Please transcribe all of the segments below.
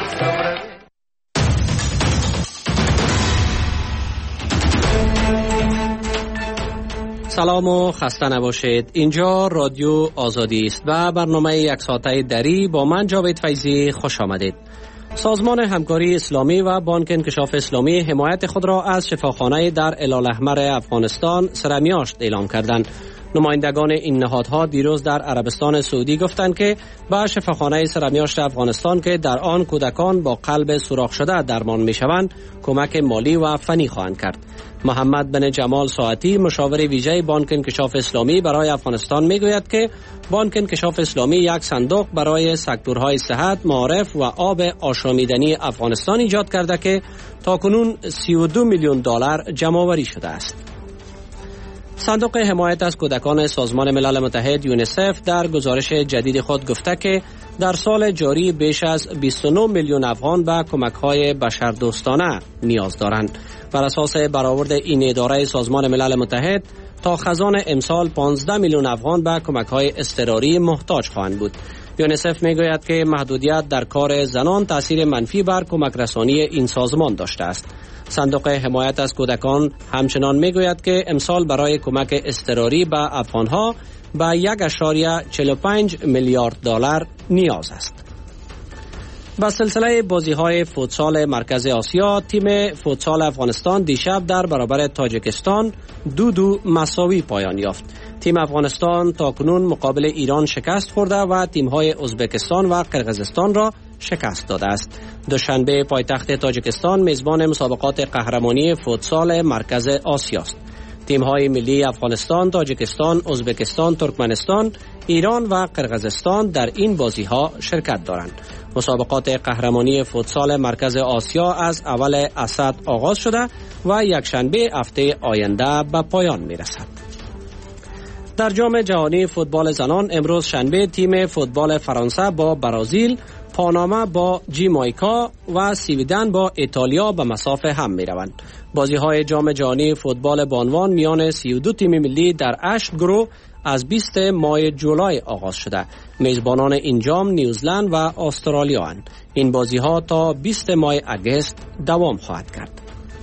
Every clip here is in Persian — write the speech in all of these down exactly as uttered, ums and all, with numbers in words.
سلام و خسته نباشید. اینجا رادیو آزادی است و برنامه یک ساعته دری با من جاوید فیضی خوش آمدید. سازمان همکاری اسلامی و بانک انکشاف اسلامی حمایت خود را از شفاخانه در اله‌الاحمر افغانستان سرمیاشت اعلام کردند. نمایندگان این نهادها دیروز در عربستان سعودی گفتند که به شفاخانه سرمیاشت افغانستان که در آن کودکان با قلب سوراخ شده درمان می‌شوند کمک مالی و فنی خواهند کرد. محمد بن جمال ساعتی مشاور ویژه بانک انکشاف اسلامی برای افغانستان میگوید که بانک انکشاف اسلامی یک صندوق برای سکتورهای صحت، معارف و آب آشامیدنی افغانستان ایجاد کرده که تاکنون سی و دو میلیون دلار جمع آوری شده است. صندوق حمایت از کودکان سازمان ملل متحد یونیسف در گزارش جدید خود گفته که در سال جاری بیش از بیست و نه میلیون افغان به کمک‌های بشردوستانه نیاز دارند. بر اساس برآورد این اداره سازمان ملل متحد تا خزان امسال پانزده میلیون افغان به کمک‌های اضطراری محتاج خواهند بود. یونیسف میگوید که محدودیت در کار زنان تاثیر منفی بر کمک رسانی این سازمان داشته است. صندوق حمایت از کودکان همچنان میگوید که امسال برای کمک اضطراری به افغانها به یک ممیز چهل و پنج میلیارد دلار نیاز است. با سلسله بازی‌های فوتسال مرکز آسیا، تیم فوتسال افغانستان دیشب در برابر تاجیکستان دو دو مساوی پایان یافت. تیم افغانستان تاکنون مقابل ایران شکست خورده و تیم‌های ازبکستان و قرقیزستان را شکست داده است. دوشنبه پایتخت تاجیکستان میزبان مسابقات قهرمانی فوتسال مرکز آسیا است. تیم‌های ملی افغانستان، تاجیکستان، ازبکستان، ترکمنستان، ایران و قرقیزستان در این بازی‌ها شرکت دارند. مسابقات قهرمانی فوتسال مرکز آسیا از اول اسد آغاز شده و یکشنبه هفته آینده به پایان می‌رسد. در جام جهانی فوتبال زنان امروز شنبه تیم فوتبال فرانسه با برزیل، پاناما با جامائیکا و سویدن با ایتالیا به مساف هم می روند. بازی های جام جهانی فوتبال بانوان میان سی و دو تیم ملی در هشت گروه از بیست ماه جولای آغاز شده. میزبانان این جام نیوزلند و استرالیا اند. این بازی ها تا بیست ماه اگست دوام خواهد کرد.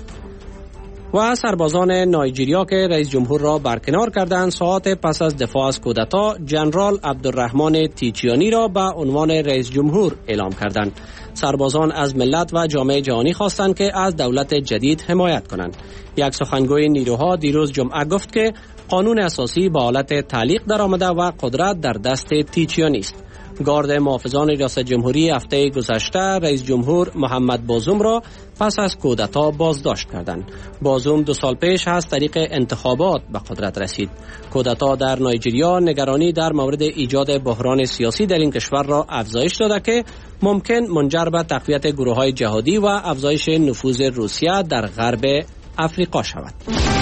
و سربازان نایجریا که رئیس جمهور را برکنار کردند ساعات پس از دفاع از کودتا جنرال عبدالرحمن تیچیانی را به عنوان رئیس جمهور اعلام کردند. سربازان از ملت و جامعه جهانی خواستند که از دولت جدید حمایت کنند. یک سخنگوی نیروها دیروز جمعه گفت که قانون اساسی به حالت تعلیق درآمده و قدرت در دست تیچیانی است. گارد محافظان ریاست جمهوری هفته گذشته رئیس جمهور محمد بازوم را پس از کودتا بازداشت کردند. بازوم دو سال پیش از طریق انتخابات به قدرت رسید. کودتا در نایجریا نگرانی در مورد ایجاد بحران سیاسی در این کشور را افزایش داده که ممکن منجر به تقویت گروه‌های جهادی و افزایش نفوذ روسیه در غرب افریقا شود.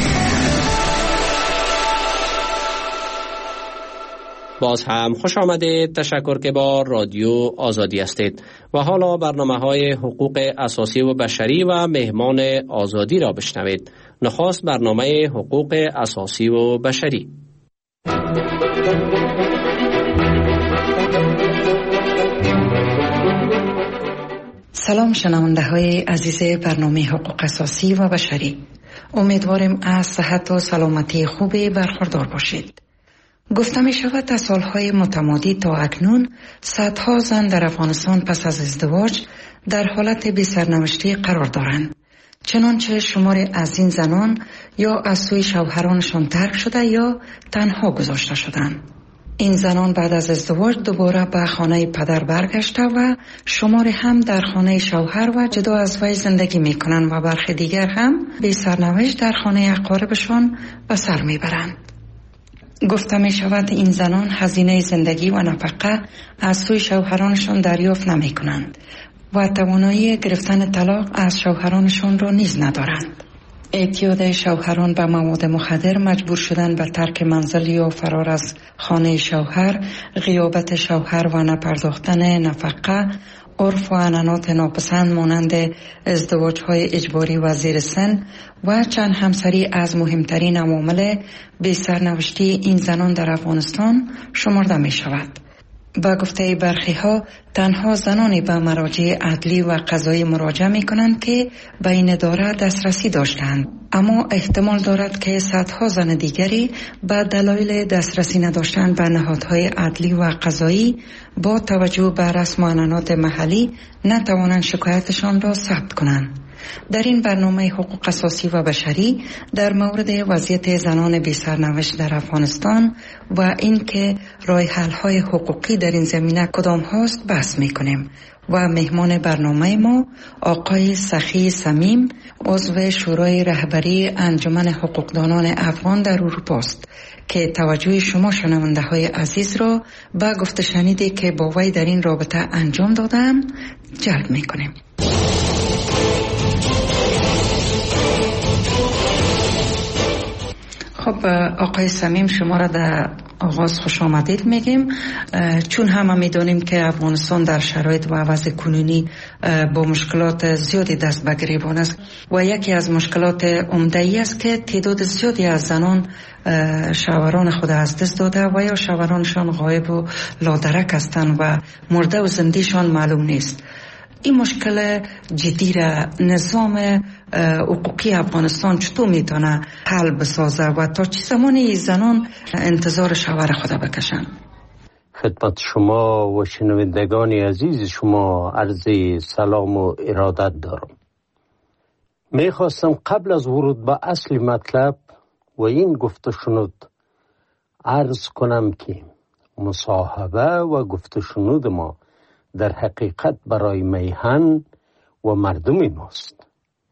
باز هم خوش آمدید. تشکر که با رادیو آزادی هستید و حالا برنامه‌های حقوق اساسی و بشری و مهمان آزادی را بشنوید. نخست برنامه حقوق اساسی و بشری. سلام شنونده های عزیز برنامه حقوق اساسی و بشری. امیدوارم از صحت و سلامتی خوبی برخوردار باشید. گفته می شود از سالهای متمادی تا اکنون صدها زن در افغانستان پس از ازدواج در حالت بی سرنوشتی قرار دارند. چنانچه شماری از این زنان یا از سوی شوهرانشان ترک شده یا تنها گذاشته شدند. این زنان بعد از ازدواج دوباره به خانه پدر برگشته و شماری هم در خانه شوهر و جدا از وی زندگی می کنند و برخی دیگر هم بی سرنوشت در خانه اقاربشان به سر می برند. گفته می شود این زنان هزینه زندگی و نفقه از سوی شوهرانشان دریافت نمی کنند و توانایی گرفتن طلاق از شوهرانشان را نیز ندارند. اعتیاد شوهران به مواد مخدر، مجبور شدن به ترک منزل یا فرار از خانه شوهر، غیابت شوهر و نپرداختن نفقه، عرف و عنعنات ناپسند مانند ازدواج‌های اجباری و زیر سن و چند همسری از مهمترین عوامل بی سرنوشتی این زنان در افغانستان شمرده می شود. با گفته برخی ها تنها زنانی به مراجع عدلی و قضایی مراجعه می کنند که به این اداره دسترسی داشتند، اما احتمال دارد که صدها زن دیگری به دلایل دسترسی نداشتن به نهادهای عدلی و قضایی با توجه به رسم و عنعنات محلی نتوانند شکایتشان را ثبت کنند. در این برنامه حقوق اساسی و بشری در مورد وضعیت زنان بی سرنوشت در افغانستان و اینکه راه حل های حقوقی در این زمینه کدام هاست بحث می کنیم و مهمان برنامه ما آقای سخی صمیم، عضو شورای رهبری انجمن حقوقدانان افغان در اروپا است که توجه شما شنونده های عزیز را به گفته شنیدی که با وی در این رابطه انجام دادم جلب می کنیم. خب آقای صمیم، شما را در آغاز خوش آمدید میگیم، چون همه میدونیم که افغانستان در شرایط و وضع کنونی با مشکلات زیادی دست به گریبان است و یکی از مشکلات عمده ای است که تعداد زیادی از زنان شوهران خود از دست داده و یا شوهرانشان غایب و لادرک هستند و مرده و زندهشان معلوم نیست. این مشکل جدی را نظام حقوقی افغانستان چطور میتونه حل بسازه و تا چه زمانی زنان انتظار شوهر خدا بکشن؟ خدمت شما و شنوندگان عزیز شما عرض سلام و ارادت دارم. میخواستم قبل از ورود به اصل مطلب و این گفته شنود عرض کنم که مصاحبه و گفته شنود ما در حقیقت برای میهن و مردم ماست،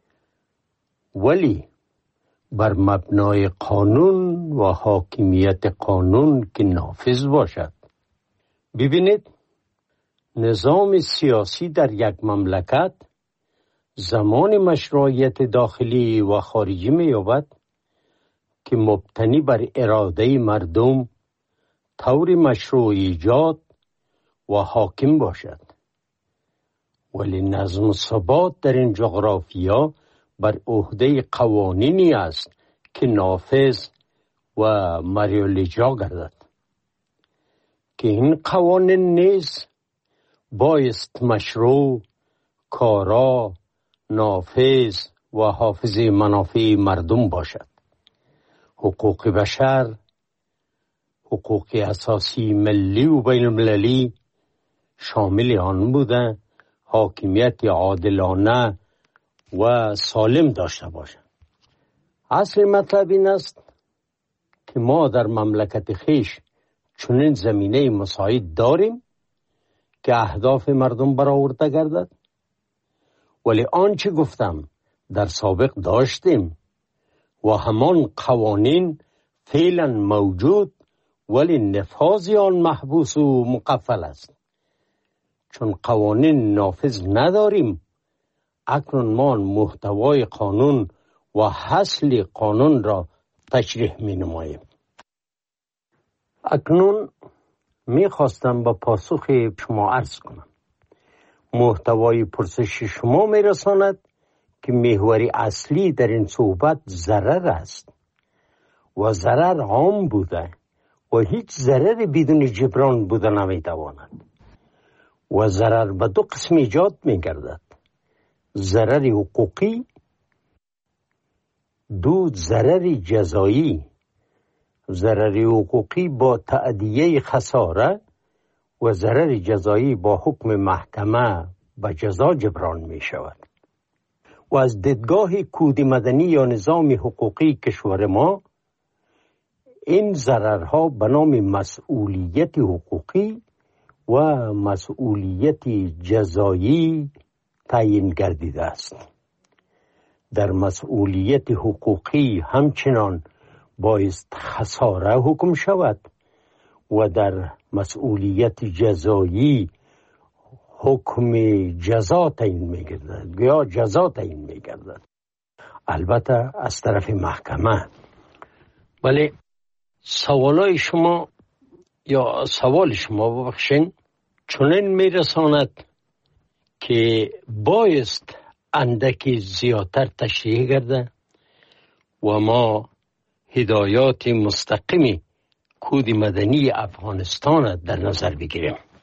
ولی بر مبنای قانون و حاکمیت قانون که نافذ باشد. ببینید، نظام سیاسی در یک مملکت زمان مشروعیت داخلی و خارجی می‌یابد که مبتنی بر اراده مردم طور مشروع ایجاد و حاکم باشد، ولی نظم و ثبات در این جغرافیا بر عهده قوانینی است که نافذ و مریال اجرا گردد که این قوانین نیز بایست مشروع، کارا، نافذ و حافظ منافع مردم باشد. حقوق بشر، حقوق اساسی ملی و بین المللی شامل آن بوده حاکمیت عادلانه و سالم داشته باشد. اصل مطلب این است که ما در مملکت خیش چنین زمینه مساعد داریم که اهداف مردم برآورده گردد، ولی آنچه گفتم در سابق داشتیم و همان قوانین فعلا موجود، ولی نفاذ آن محبوس و مقفل است. چون قوانین نافذ نداریم، اکنون ما محتوای قانون و اصل قانون را تشریح می نماییم. اکنون می خواستم با پاسخ شما عرض کنم. محتوای پرسش شما می رساند که محور اصلی در این صحبت ضرر است و ضرر عام بوده و هیچ ضرر بدون جبران بوده نمی تواند و ضرر به دو قسم ایجاد می گردد: ضرر حقوقی، دو ضرر جزایی. ضرر حقوقی با تأدیه خساره و ضرر جزایی با حکم محکمه به جزا جبران می شود. و از دیدگاه کود مدنی یا نظام حقوقی کشور ما، این ضررها به نام مسئولیت حقوقی و مسئولیت جزایی تعیین گردیده است. در مسئولیت حقوقی همچنان بایست خساره حکم شود و در مسئولیت جزایی حکم جزا تعیین می‌گردد یا جزا تعیین می‌گردد، البته از طرف محکمه. ولی سوالای شما یا سوال شما ببخشین چنین میرساند که بایست اندکی زیادتر تشریح گرده و ما هدایات مستقیم کود مدنی افغانستان در نظر بگیریم.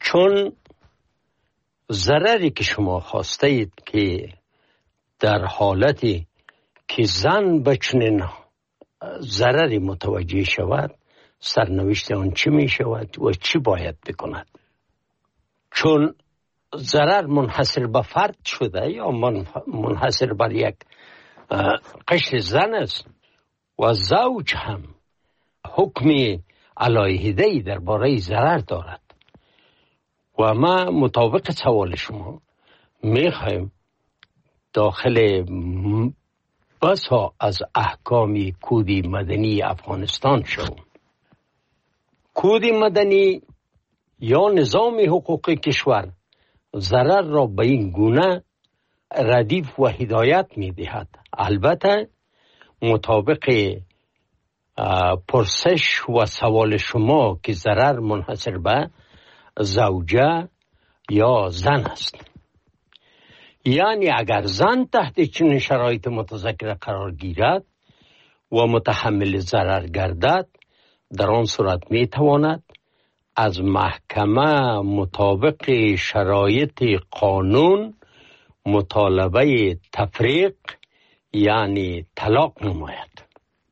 چون ضرری که شما خواسته اید که در حالتی که زن به چنین ضرری متوجه شود، سرنوشت آن چی می شود و چی باید بکند. چون ضرر منحصر به فرد شده یا منحصر بر یک قشر زن است و زوج هم حکم علیحده‌ای درباره ضرر دارد و ما مطابق سوال شما میخوایم داخل بسا از احکام کود مدنی افغانستان شوم. کود مدنی یا نظام حقوق کشور ضرر را به این گونه ردیف و هدایت می دهد. البته مطابق پرسش و سوال شما که ضرر منحصر به زوجه یا زن است، یعنی اگر زن تحت چنین شرایط متذکره قرار گیرد و متحمل ضرر گردد، در آن صورت می تواند از محکمه مطابق شرایط قانون مطالبه تفریق یعنی طلاق نماید.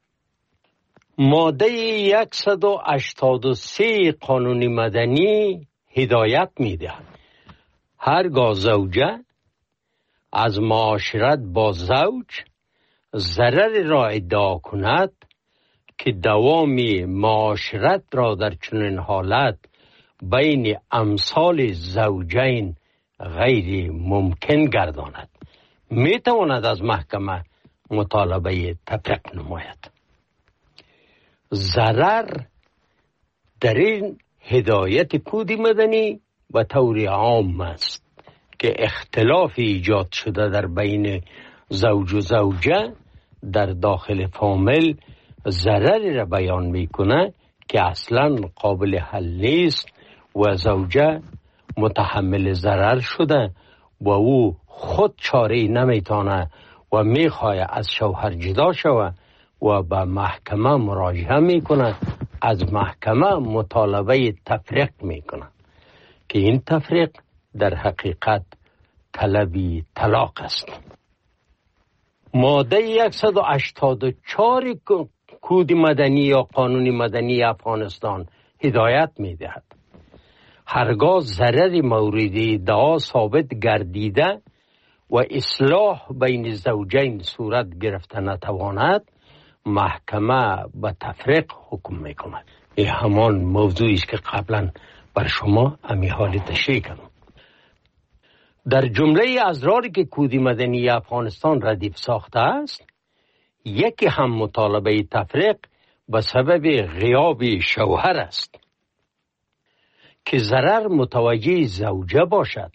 ماده صد و هشتاد و سه قانون مدنی هدایت می دهد هرگاه زوجه از معاشرت با زوج ضرر را ادعا کند که دوام معاشرت را در چنین حالت بین امثال زوجین غیر ممکن گرداند، می تواند از محکمه مطالبه تفریق نماید. ضرر در این هدایت کود مدنی و طور عام است که اختلاف ایجاد شده در بین زوج و زوجه در داخل فامیل ضرری را بیان میکنه که اصلا قابل حل نیست و زوجه متحمل ضرر شده و او خود چاره نمیتونه و میخواه از شوهر جدا شود و به محکمه مراجعه میکنه، از محکمه مطالبه تفریق میکنه که این تفریق در حقیقت طلبی طلاق است. ماده صد و هشتاد و چهار کود مدنی یا قانون مدنی افغانستان هدایت میدهد هرگاه ضرر مورد ادعا ثابت گردیده و اصلاح بین زوجین صورت گرفته نتواند، محکمه به تفریق حکم میکند. این همان موضوعی است که قبلا بر شما امی حال تشریح کردم. در جمله ازراری که کود مدنی افغانستان ردیف ساخته است، یکی هم مطالبه تفریق به سبب غیاب شوهر است که ضرر متوجه زوجه باشد.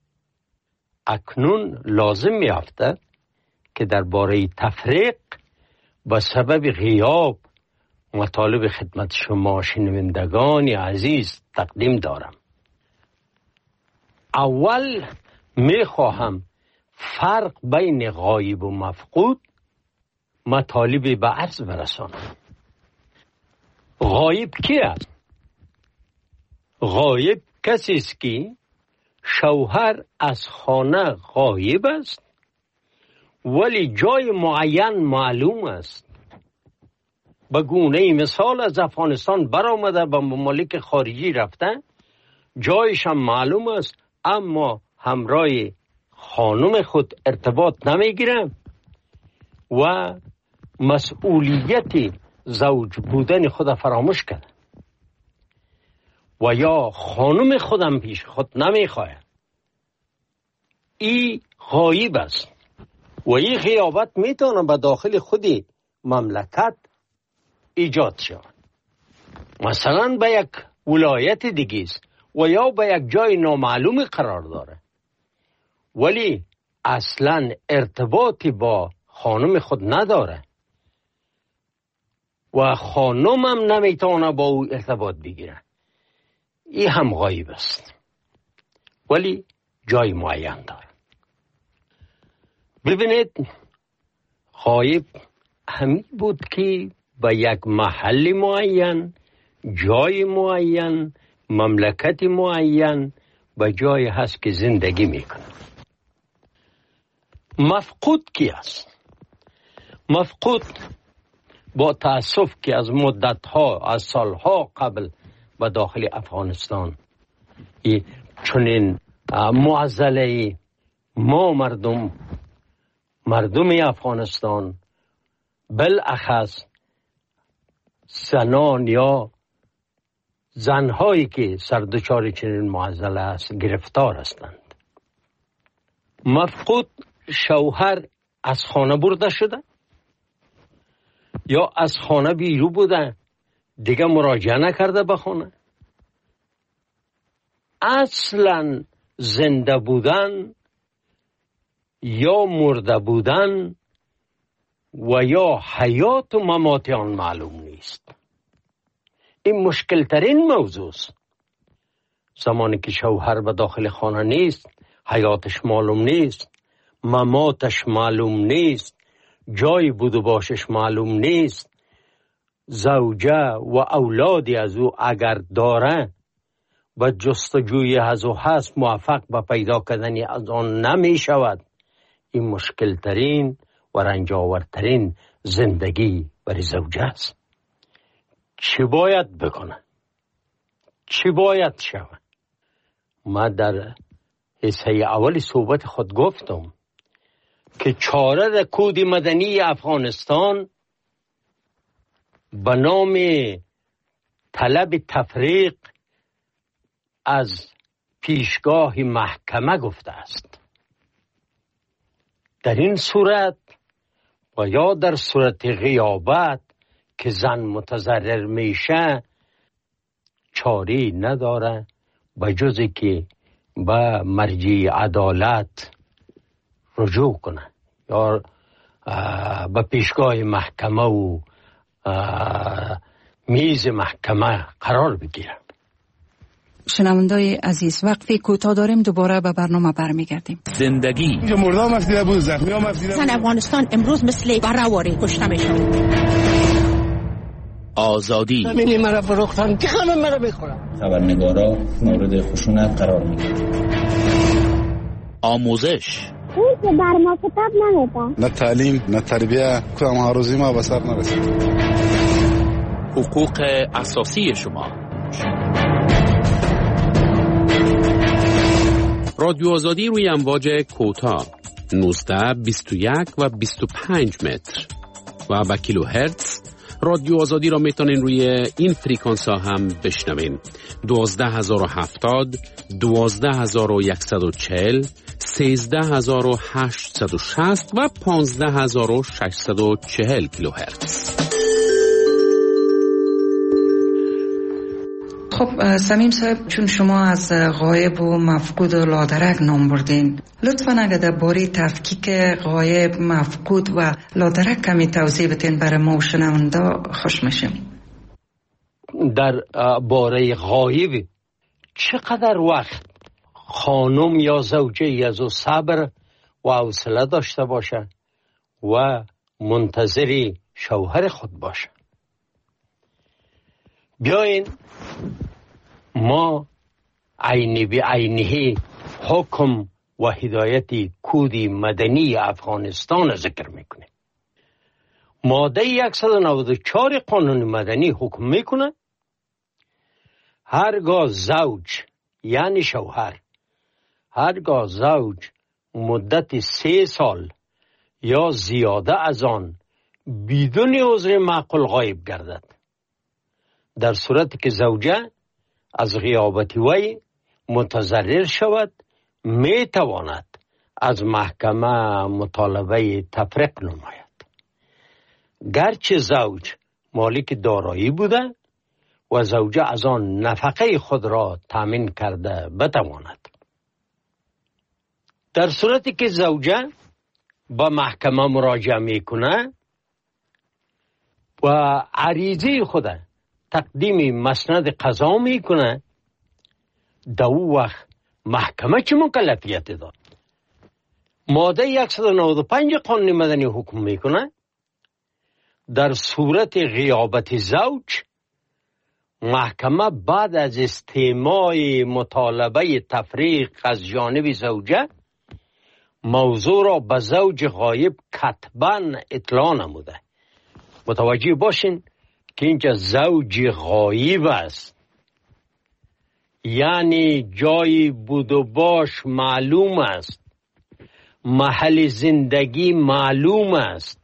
اکنون لازم می افتد که درباره تفریق به سبب غیاب مطالب خدمت شما شنوندگان عزیز تقدیم دارم. اول می خواهم فرق بین غایب و مفقود مطالب به عرض برسانم. غایب کی است؟ غایب کسی است که شوهر از خانه غایب است ولی جای معین معلوم است. به گونه مثال از افغانستان برآمده به ممالک خارجی رفته، جایش هم معلوم است اما همراه خانم خود ارتباط نمیگیره و مسئولیت زوج بودن خود فراموش کرده و یا خانم خودم پیش خود نمیخواه. ای غایب است و این غیابت میتونه به داخل خود مملکت ایجاد شود. مثلا به یک ولایت دیگه است و یا به یک جای نامعلوم قرار داره ولی اصلا ارتباطی با خانم خود نداره و خانم هم نمیتونه با او ارتباط بگیره. این هم غایب است ولی جای معین داره. ببینید، غایب همین بود که به یک محل معین، جای معین، مملکت معین به جای هست که زندگی میکنه. مفقود کی است؟ مفقود با تأسف که از مدتها از سالها قبل به داخل افغانستان چنین معضله ما مردم مردم افغانستان بالاخص زنان یا زنهایی که سردچار چنین معضله است گرفتار هستند. مفقود شوهر از خانه برده شده یا از خانه بیرون بوده دیگه مراجعه نکرده به خانه. اصلا زنده بودن یا مرده بودن و یا حیات و ممات آن معلوم نیست. این مشکل ترین موضوع است. زمانی که شوهر به داخل خانه نیست، حیاتش معلوم نیست، مماتش معلوم نیست، جای بود و باشش معلوم نیست، زوجه و اولادی از او اگر داره و جستجوی از او هست موفق به پیدا کردن از آن نمی شود. این مشکل ترین و رنجاورترین زندگی برای زوجه است. چی باید بکنه؟ چی باید شود؟ ما در حصه اول صحبت خود گفتم که چاره کود مدنی افغانستان به نام طلب تفریق از پیشگاه محکمه گفته است. در این صورت و یا در صورت غیابت که زن متضرر میشه چاری نداره به جز که به مرجع عدالت رجوع کنه یا به پیشگاه محکمه و میز محکمه قرار بگیره. شنوندای عزیز وقتی کوتاه داریم دوباره به برنامه برمیگردیم. زندگی اینجا مردا مفیده بود زخمی ها مفیده زن افغانستان امروز مثل برهواری کشته میشه. آزادی زمینی مرا فروختن که همه مرا بخورن. خبرنگارا مورد خشونت قرار میگیرن. آموزش اون که بر ما کتاب نمیده. نه تعلیم نه تربیه کدام ها روزی ما به سر نرسید. حقوق اساسی شما. رادیو آزادی روی امواج کوتاه نوزده بیست و یک و بیست و پنج متر و با کیلو هرتز. رادیو آزادی را میتونین روی این فریکانس ها هم بشنوین. دوازده هزار و هفتاد، دوازده هزار و یکصد و چهل، سیزده هزار و هشتصد و شصت و پانزده هزار و ششصد و چهل کیلو هرتز. خب سمیم صاحب چون شما از غایب و مفقود و لادرک نام بردین لطفاً اگر در باره تفکیک غایب مفقود و لادرک کمی توضیح بتین برای ما و شنونده خوش میشیم. در باره غایب چقدر وقت خانم یا زوجه از او صبر و حوصله داشته باشه و منتظر شوهر خود باشه. بیاین ما عینی به عینی حکم و هدایت کود مدنی افغانستان ذکر میکنه. ماده صد و نود و چهار قانون مدنی حکم میکنه هرگاه زوج یعنی شوهر هرگاه زوج مدت سه سال یا زیاده از آن بدون عذر معقول غایب گردد، در صورتی که زوجه از غیابت وی متضرر شود می تواند از محکمه مطالبه تفریق نماید، گرچه زوج مالک دارایی بوده و زوجه از آن نفقه خود را تامین کرده بتواند. در صورتی که زوجه با محکمه مراجعه میکنه و عریضه خود تقدیم مسند قضا میکنه، در او وقت محکمه چه مکلفیت داد؟ ماده صد و نود و پنج قانون مدنی حکم میکنه در صورت غیابت زوج محکمه بعد از استماع مطالبه تفریق از جانب زوجه موضوع را به زوج غایب کتباً اطلاع نموده. متوجه باشین که اینجا زوج غایب است، یعنی جای بود و باش معلوم است، محل زندگی معلوم است.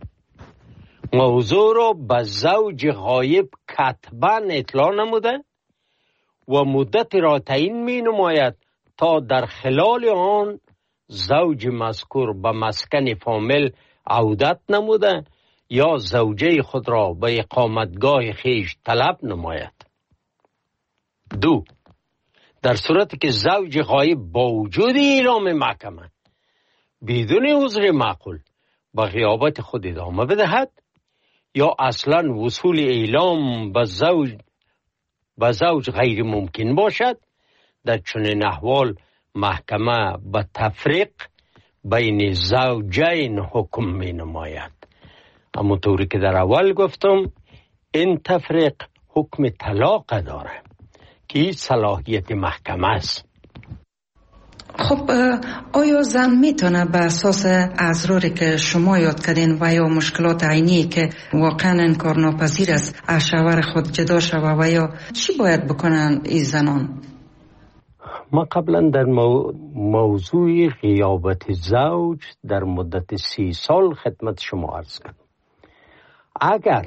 موضوع را به زوج غایب کتباً اطلاع نموده و مدت را تعیین می نماید تا در خلال آن زوج مذکور به مسکن فامیل عودت نموده یا زوجه خود را به اقامتگاه خیش طلب نماید. دو، در صورتی که زوج غایب با وجود اعلام محکمه بدون عذر معقول به غیابت خود ادامه بدهد یا اصلا وصول اعلام به زوج به زوج غیر ممکن باشد، در چنین احوال محکمه به تفریق بین زوجین حکم می نماید. اما طوری که در اول گفتم این تفریق حکم طلاق داره که صلاحیت محکمه است. خب آیا زن میتونه به اساس اضراری که شما یاد کردین و یا مشکلات عینی که واقعا انکار ناپذیر است از شوهر خود جدا شوه و یا چی باید بکنن این زنان؟ ما قبلا در مو... موضوع غیابت زوج در مدت سی سال خدمت شما عرض کردم. اگر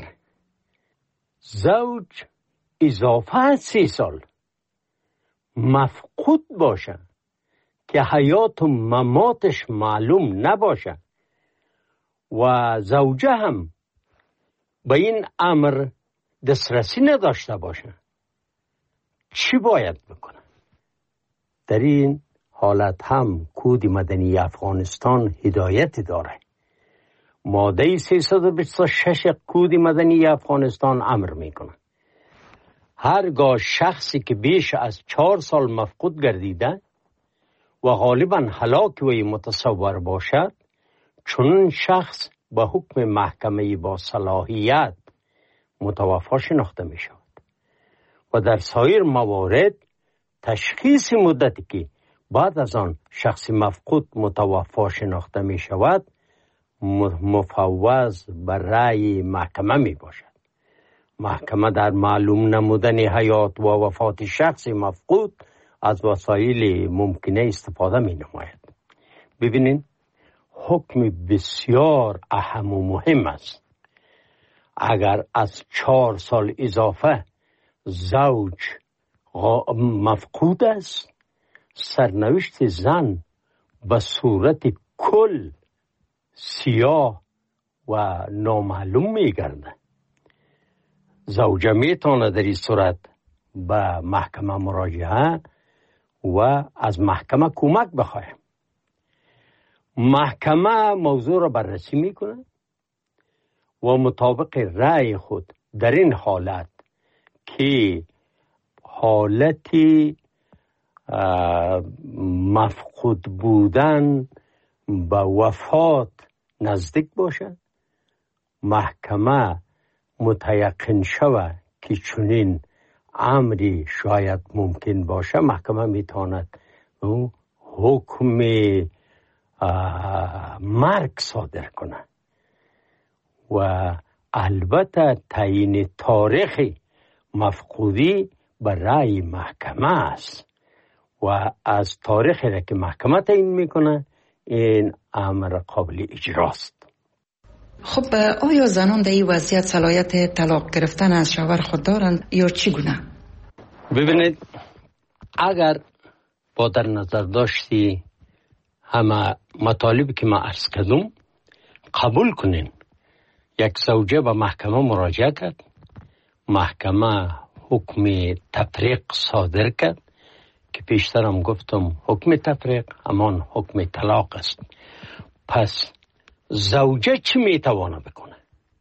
زوج اضافه از سی سال مفقود باشه که حیات و مماتش معلوم نباشه و زوجه هم به این امر دسترسی نداشته باشه، چی باید بکنه؟ در این حالت هم کود مدنی افغانستان هدایت داره. ماده سیصد و بیست و شش کود مدنی افغانستان امر میکنه هرگاه شخصی که بیش از چهار سال مفقود گردیده و غالبا هلاک وی متصور باشد، چون شخص به حکم محکمه با صلاحیت متوفی شناخته می شود و در سایر موارد تشخیص مدتی که بعد از آن شخص مفقود متوفی شناخته می شود مفوض بر رأی محکمه می باشد. محکمه در معلوم نمودن حیات و وفات شخص مفقود از وسایل ممکنه استفاده می نماید. ببینید حکم بسیار اهم و مهم است. اگر از چهار سال اضافه زوج مفقود است، سرنوشت زن به صورت کل سیاه و نامعلوم می گرده. زوجه می تونه در این صورت به محکمه مراجعه و از محکمه کمک بخواه. محکمه موضوع را بررسی میکنه و مطابق رأی خود در این حالت که حالتی مفقود بودن به وفات نزدیک باشه، محکمه متیقن شود که چنین امری شاید ممکن باشه، محکمه میتواند حکم مرگ صادر کنه و البته تعیین تاریخ مفقودی به رأی محکمه است و از تاریخی را که محکمه تعیین میکنه این امر قابل اجراست. خب آیا زنان در این وضعیت صلاحیت طلاق گرفتن از شوهر خود دارند یا چگونه؟ ببینید اگر با در نظر داشتی همه مطالبی که ما عرض کردم قبول کنین، یک زوجه به محکمه مراجعه کرد، محکمه حکم تفریق صادر کرد که پیشترم گفتم حکم تفریق همان حکم طلاق است. پس زوجه چی میتوانه بکنه؟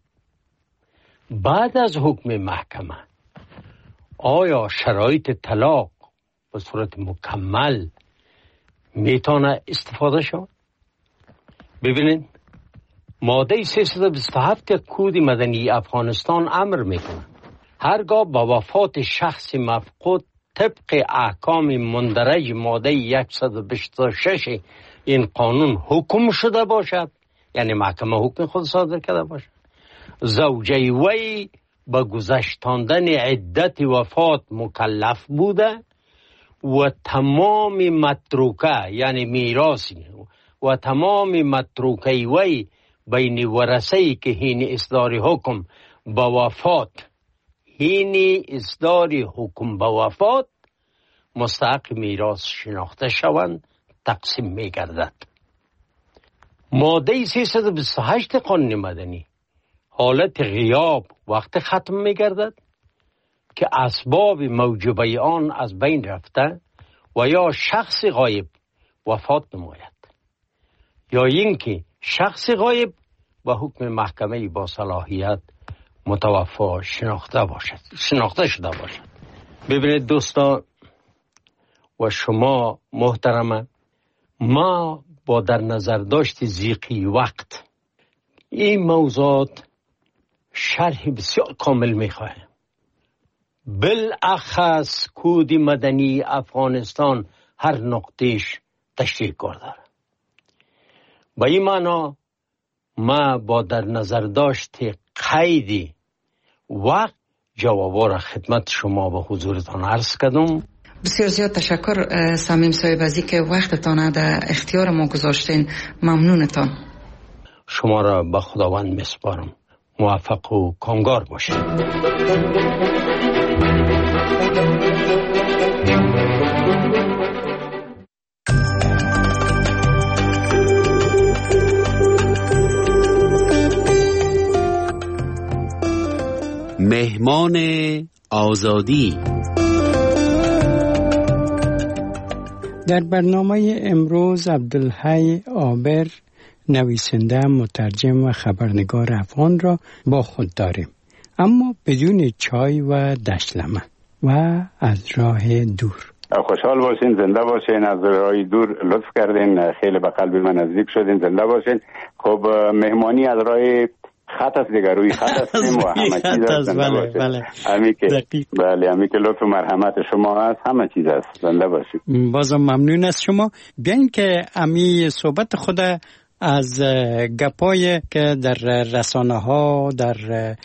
بعد از حکم محکمه آیا شرایط طلاق به صورت مکمل میتونه استفاده شد؟ ببینید ماده سیصد و بیست و هفت کود مدنی افغانستان امر میکنه هرگاه با وفات شخص مفقود طبق احکام مندرج ماده صد و بیست و شش این قانون حکم شده باشد، یعنی محکمه حکم خود صادر کرده باشد، زوجه وی به گذشتاندن عدت وفات مکلف بوده و تمام متروکه یعنی میراثی و تمام متروکه وی بین ورثه‌ای که هین اصدار حکم به وفات هین اصدار حکم به وفات مستحق میراث شناخته شوند تقسیم می گردد. ماده سیصد و بیست و هشت قانون مدنی حالت غیاب وقت ختم می گردد که اسباب موجبه آن از بین رفته و یا شخص غایب وفات نماید یا اینکه شخص غایب و حکم محکمه با صلاحیت متوفا شناخته باشد شناخته شده باشد. ببینید دوستان و شما محترمه، ما با در نظر داشت ضیقی وقت این موضوعات شرح بسیار کامل میخواهیم. بالاخص کود مدنی افغانستان هر نقطهش تشریح کار داره. با این معنا ما با در نظر داشت قیدی وقت جوابا را خدمت شما به حضورتان عرض کردم. بسیار زیاد تشکر صمیم صاحب از اینکه وقتتان در اختیار ما گذاشتین. ممنونتان. شما را به خداوند میسپارم. موفق و کامگار باشید. مهمان آزادی. در برنامه امروز عبدالحی عابر نویسنده، مترجم و خبرنگار افغان را با خود داریم، اما بدون چای و دشلمه و از راه دور. خوشحال باشین، زنده باشین. از راه دور لطف کردین، خیلی به قلب من نزدیک شدین. زنده باشین. خب مهمانی از راه خط است دیگه، روی خط هستیم و همه چیز هست. بله بله همی که بله همی که لطف و مرحمت شما هست، همه چیز هست. زنده باشید. بازم ممنون از شما. بیاین که امی صحبت خود از گپای که در رسانه ها، در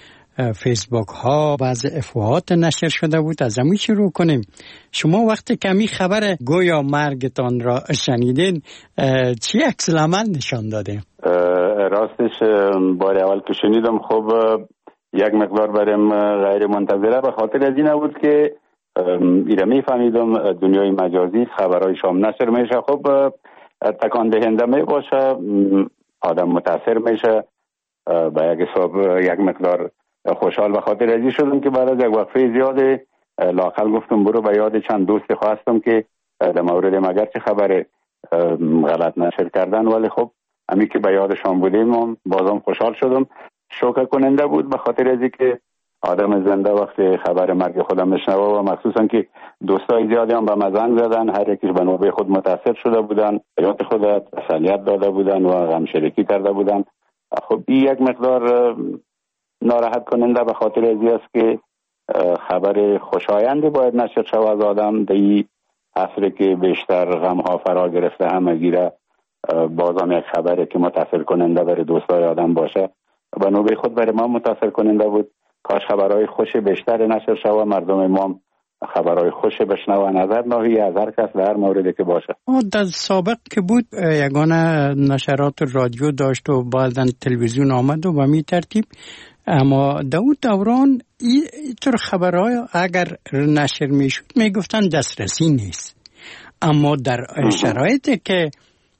فیسبوک ها بعض افواهات نشر شده بود، از همین شروع کنیم. شما وقتی که امی خبر گویا مرگتان را شنیدین چی عکس العمل نشان دادیم؟ راستش بار اول که شنیدم خب یک مقدار برام غیر منتظره، به خاطر از این بود که ایره میفهمیدم دنیای مجازی خبرهای شام نشر میشه، خب تکان دهنده می باشه، آدم متاثر میشه. به یک حساب یک مقدار خوشحال به خاطر ازی شدم که بعد از یک وقفه زیاده لااقل گفتم برو به یاد چند دوست خواستم که در مورد مگر چه خبر غلط نشر کردن، ولی خب همین که به یادشان بودیم بازم خوشحال شدم. شوکه کننده بود به خاطر ازی که آدم زنده وقتی خبر مرگ خودم میشنوه و مخصوصا که دوستای زیادی هم به من زنگ زدن، هر یکیش به نوبه خود متاثر شده بودن، حیات خود تسلیت داده بودن و غم شریکی کرده بودن. خب این یک مقدار ناراحت کننده به خاطر ازی است که خبر خوشایندی باید نشر شود از آدم در این عصری که بیشتر غم ها فرا گرفته همه گیره، بازم یک خبری که متاثر کننده برای دوستای آدم باشه به نوبه خود برای ما متاثر کننده بود. کاش خبرهای خوش بیشتر نشر شود، مردم ما خبرهای خوش بشنوه، نظر ناهی از هر کس در هر موردی که باشه. در سابق که بود یگانه نشرات رادیو داشت و بعداً تلویزیون آمد و به می ترتیب، اما در اون دوران اینطور خبرهای اگر نشر می شد می گفتن دسترسی نیست، اما در شرایطی که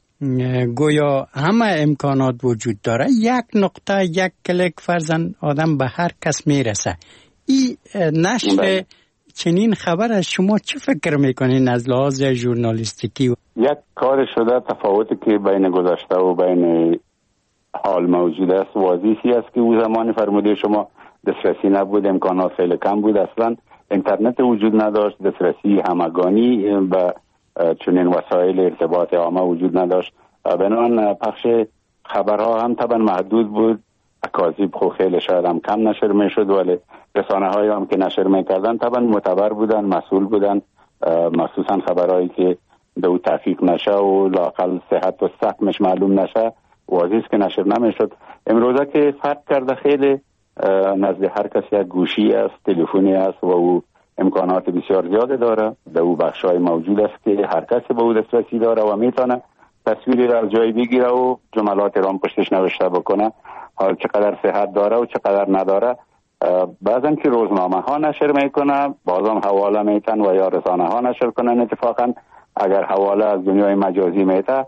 گویا همه امکانات وجود داره، یک نقطه یک کلیک فرزن آدم به هر کس میرسه. این نشر چنین خبر از شما چه فکر میکنین از لحاظ ژورنالیستیکی؟ یک کار شده تفاوتی که بین گذشته و بین حال موجود است واضحی است که او زمان فرموده شما دسترسی نبود، امکانات خیلی کم بود، اصلا اینترنت وجود نداشت، دسترسی همگانی به چنین وسایل ارتباط عامه وجود نداشت، بنابراین پخش خبرها هم طبعا محدود بود اکاذیب خو خیلی شاید هم کم نشر میشد، ولی رسانه های هم که نشر میکردن طبعا معتبر بودن، مسئول بودن، مخصوصا خبرهایی که به او تحقیق نشه و لااقل صحت و سقمش معلوم نشه واضح که نشر نمیشد. امروزه که فرق کرده خیلی، نزد هر کسی یک گوشی است، تلفنی است و او امکانات بسیار زیاده داره، در او بخشای موجود است که هر کسی به او دسترسی داره و میتونه تصویری را از جای بگیره و جملات را پشتش نوشته بکنه، حال چقدر صحت داره و چقدر نداره. بعضن که روزنامه ها نشر میکنه، بعضم حواله میتن و یا رسانه ها نشر کنن. اتفاقا اگر حواله از دنیای مجازی میته،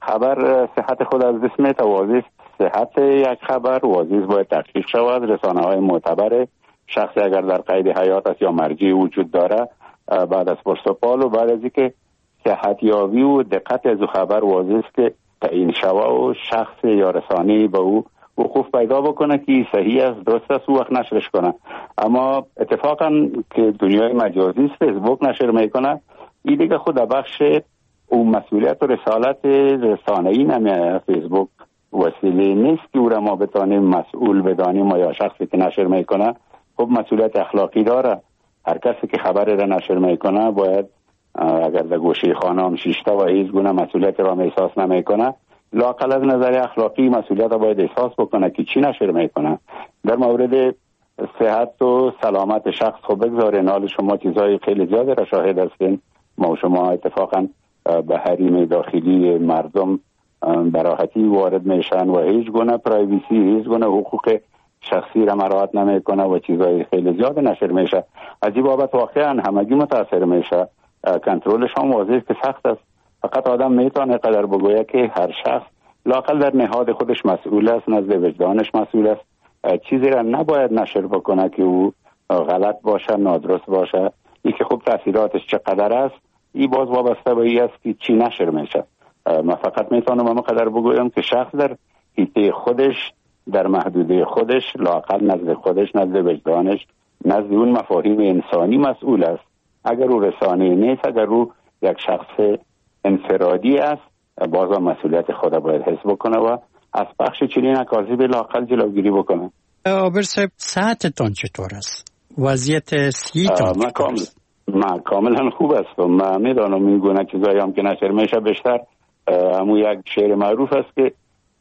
خبر صحت خود از دست میته. واضح صحت یک خبر واضح باید تحقیق شود. رسانه های معتبر، شخصی اگر در قید حیات است یا مرجع وجود داره، بعد از پرسپال و بعد از اینکه صحت یابی و دقت از خبر واضح است که تعیین شوه و شخص یا رسانه‌ای به او وقوف پیدا بکنه که صحیح است، درست است، او وقت نشرش کنه. اما اتفاقا که دنیای مجازی است، فیسبوک نشر میکنه، این دیگه خود بخش او مسئولیت و رسالت رسانه‌ای نمیه. فیسبوک وسیله نیست که او را ما بتانیم مسئول بدانیم و یا شخصی که نشر میکنه خب مسئولیت اخلاقی داره. هر کسی که خبر را نشر میکنه باید اگر در گوشه خانه هم شیشته و هیچ گونه مسئولیت را احساس نمیکنه، لااقل از نظر اخلاقی مسئولیت را باید احساس بکنه که چی نشر میکنه. در مورد صحت و سلامت شخص خب بگذارین، حال شما چیزای خیلی زیاده را شاهد هستین. ما شما اتفاقا به حریم داخلی مردم براحتی وارد میشن و هیچ گونه پرایویسی، هیچ گونه حقوق شخصی را مراعات نمیکنه و چیزای خیلی زیاد نشر میشه. از این بابت واقعا همگی متاثر میشه. کنترلش هم واضح که سخت است. فقط آدم میتونه قدر بگویه که هر شخص لااقل در نهاد خودش مسئول است، نزد وجدانش مسئول است. چیزی را نباید نشر بکنه که او غلط باشه، نادرست باشه. این که خب تاثیراتش چقدر است، این باز وابسته به این است که چی نشر میشه. من فقط میتونم اما قدر بگویم که شخص در حیطه خودش، در محدوده خودش، لااقل نزد خودش، نزد وجدانش، نزد اون مفاهیم انسانی مسئول است. اگر او رسانه نیست، اگر او یک شخص انفرادی است، بازم مسئولیت خود باید حس بکنه و از بخش چنین اکاذیب لااقل جلوگیری بکنه. آبر صاحب، ساعتتان چطور است؟ وضعیت صحیتان چطور است؟ من کاملا خوب است و من میدانم این گونه چیزایی هم که نشر میشه بیشتر همون یک شعر معروف است که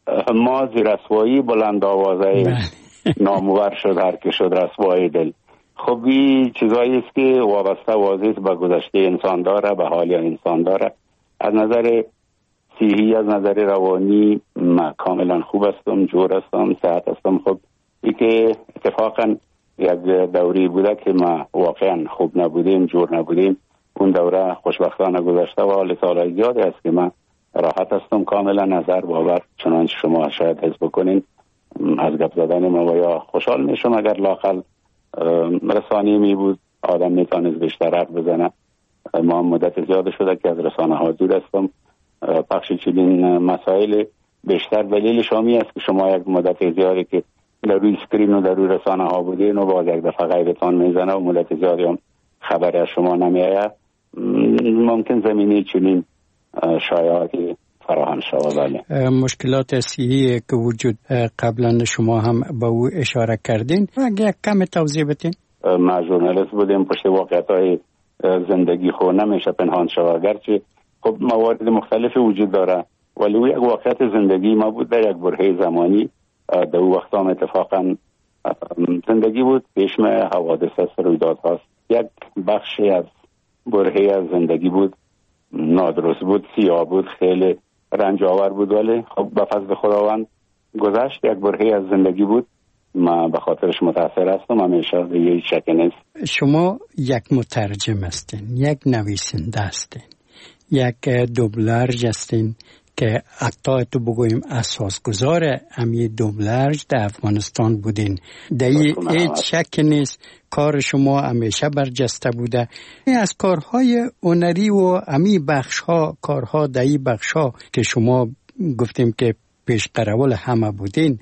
ما زی رسوایی بلند آوازه نامور شد هر که شد رسوای دل. خب این چیزایی است که وابسته واضح به گذشته انسان داره، به حال انسان داره. از نظر صحی، از نظر روانی من کاملا خوب هستم، جور هستم، صحت هستم. خب این که اتفاقا یک دوری بوده که ما واقعا خوب نبودیم، جور نبودیم، اون دوره خوشبختانه گذشته و حال سالهای زیادی است که من راحت هستم، کاملا نظر باور چنانچه شما شاید حس بکنین از گپ زدن ما و یا خوشحال میشم اگر لااقل رسانه‌ای می بود آدم میتونست بیشتر حرف بزنه. ما مدت زیاد شده که از رسانه ها دور هستم. پخش چنین مسائل بیشتر دلیل شامی است که شما یک مدت زیادی که در روی اسکرین و در روی رسانه ها بودین و باز یک دفعه غیبتان میزنه و مدت زیادی هم خبری از شما نمیآید، ممکن زمینی چنین شایعاتی فراهم شود. بله، مشکلات صحی که وجود قبلا شما هم به او اشاره کردین، اگه کم توضیح بدین. ما ژورنالیست بودیم، پشت واقعیت‌های زندگی خو نمیشه پنهان شود، گرچه خب موارد مختلفی وجود داره ولی او یک واقعیت زندگی ما بود در یک برهه زمانی. در او وقت هم اتفاقا زندگی بود، پیشم حوادث است، رویداد هاست. یک بخشی از برهه از زندگی بود، نادرست بود، سیاه بود، خیلی رنج آور بود ولی خب به فضل خداوند گذشت. یک برهه از زندگی بود، ما به خاطرش متاثر هستم، همیشه یه شک نیست. شما یک مترجم هستین، یک نویسنده هستین، یک دوبلرج هستین که حتی تو بگویم اساسگذار امی دوبلرج در افغانستان بودین. در هیچ شک نیست کار شما همیشه برجسته بوده. از کارهای هنری و امی بخشها، کارها در این بخشها که شما گفتیم که پیش قرول همه بودین،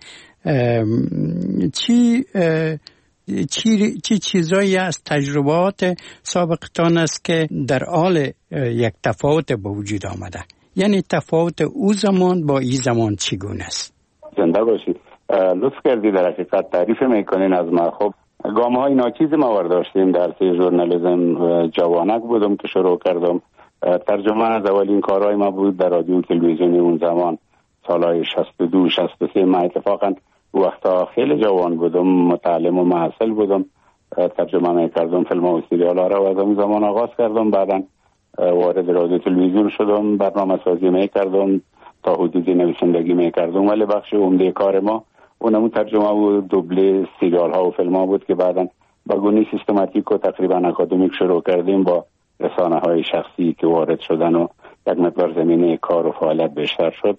چی چی چی چیزایی از تجربات سابقتان است که در حال یک تفاوت به وجود آمده؟ یعنی تفاوت او زمان با این زمان چگونه است؟ زنده باشید. لطف کردی در حقیقت تعریف میکنین از ما. خب گام های ناچیز ما ورداشتیم در سی ژورنالیسم. جوانک بودم که شروع کردم. ترجمه از اولین کارهای ما بود در رادیو تلویزیونی اون زمان سالهای شصت و دو شصت و سه. ما اتفاقا وقتا خیلی جوان بودم، متعلم و محصل بودم، ترجمه میکردم فیلم و سریال ها را و از اون زمان آغاز کردم. بعدا وارد رادیو تلویزیون شدم، برنامه سازی میکردم، تا حدودی نویسندگی میکردم، ولی بخش عمده کار ما اونمون ترجمه و دوبله سریال ها و فیلم ها بود که بعدا با گونه سیستماتیک و تقریبا اکادمیک شروع کردیم با رسانه های شخصی که وارد شدن و یک مقدار زمینه کار و فعالیت بیشتر شد.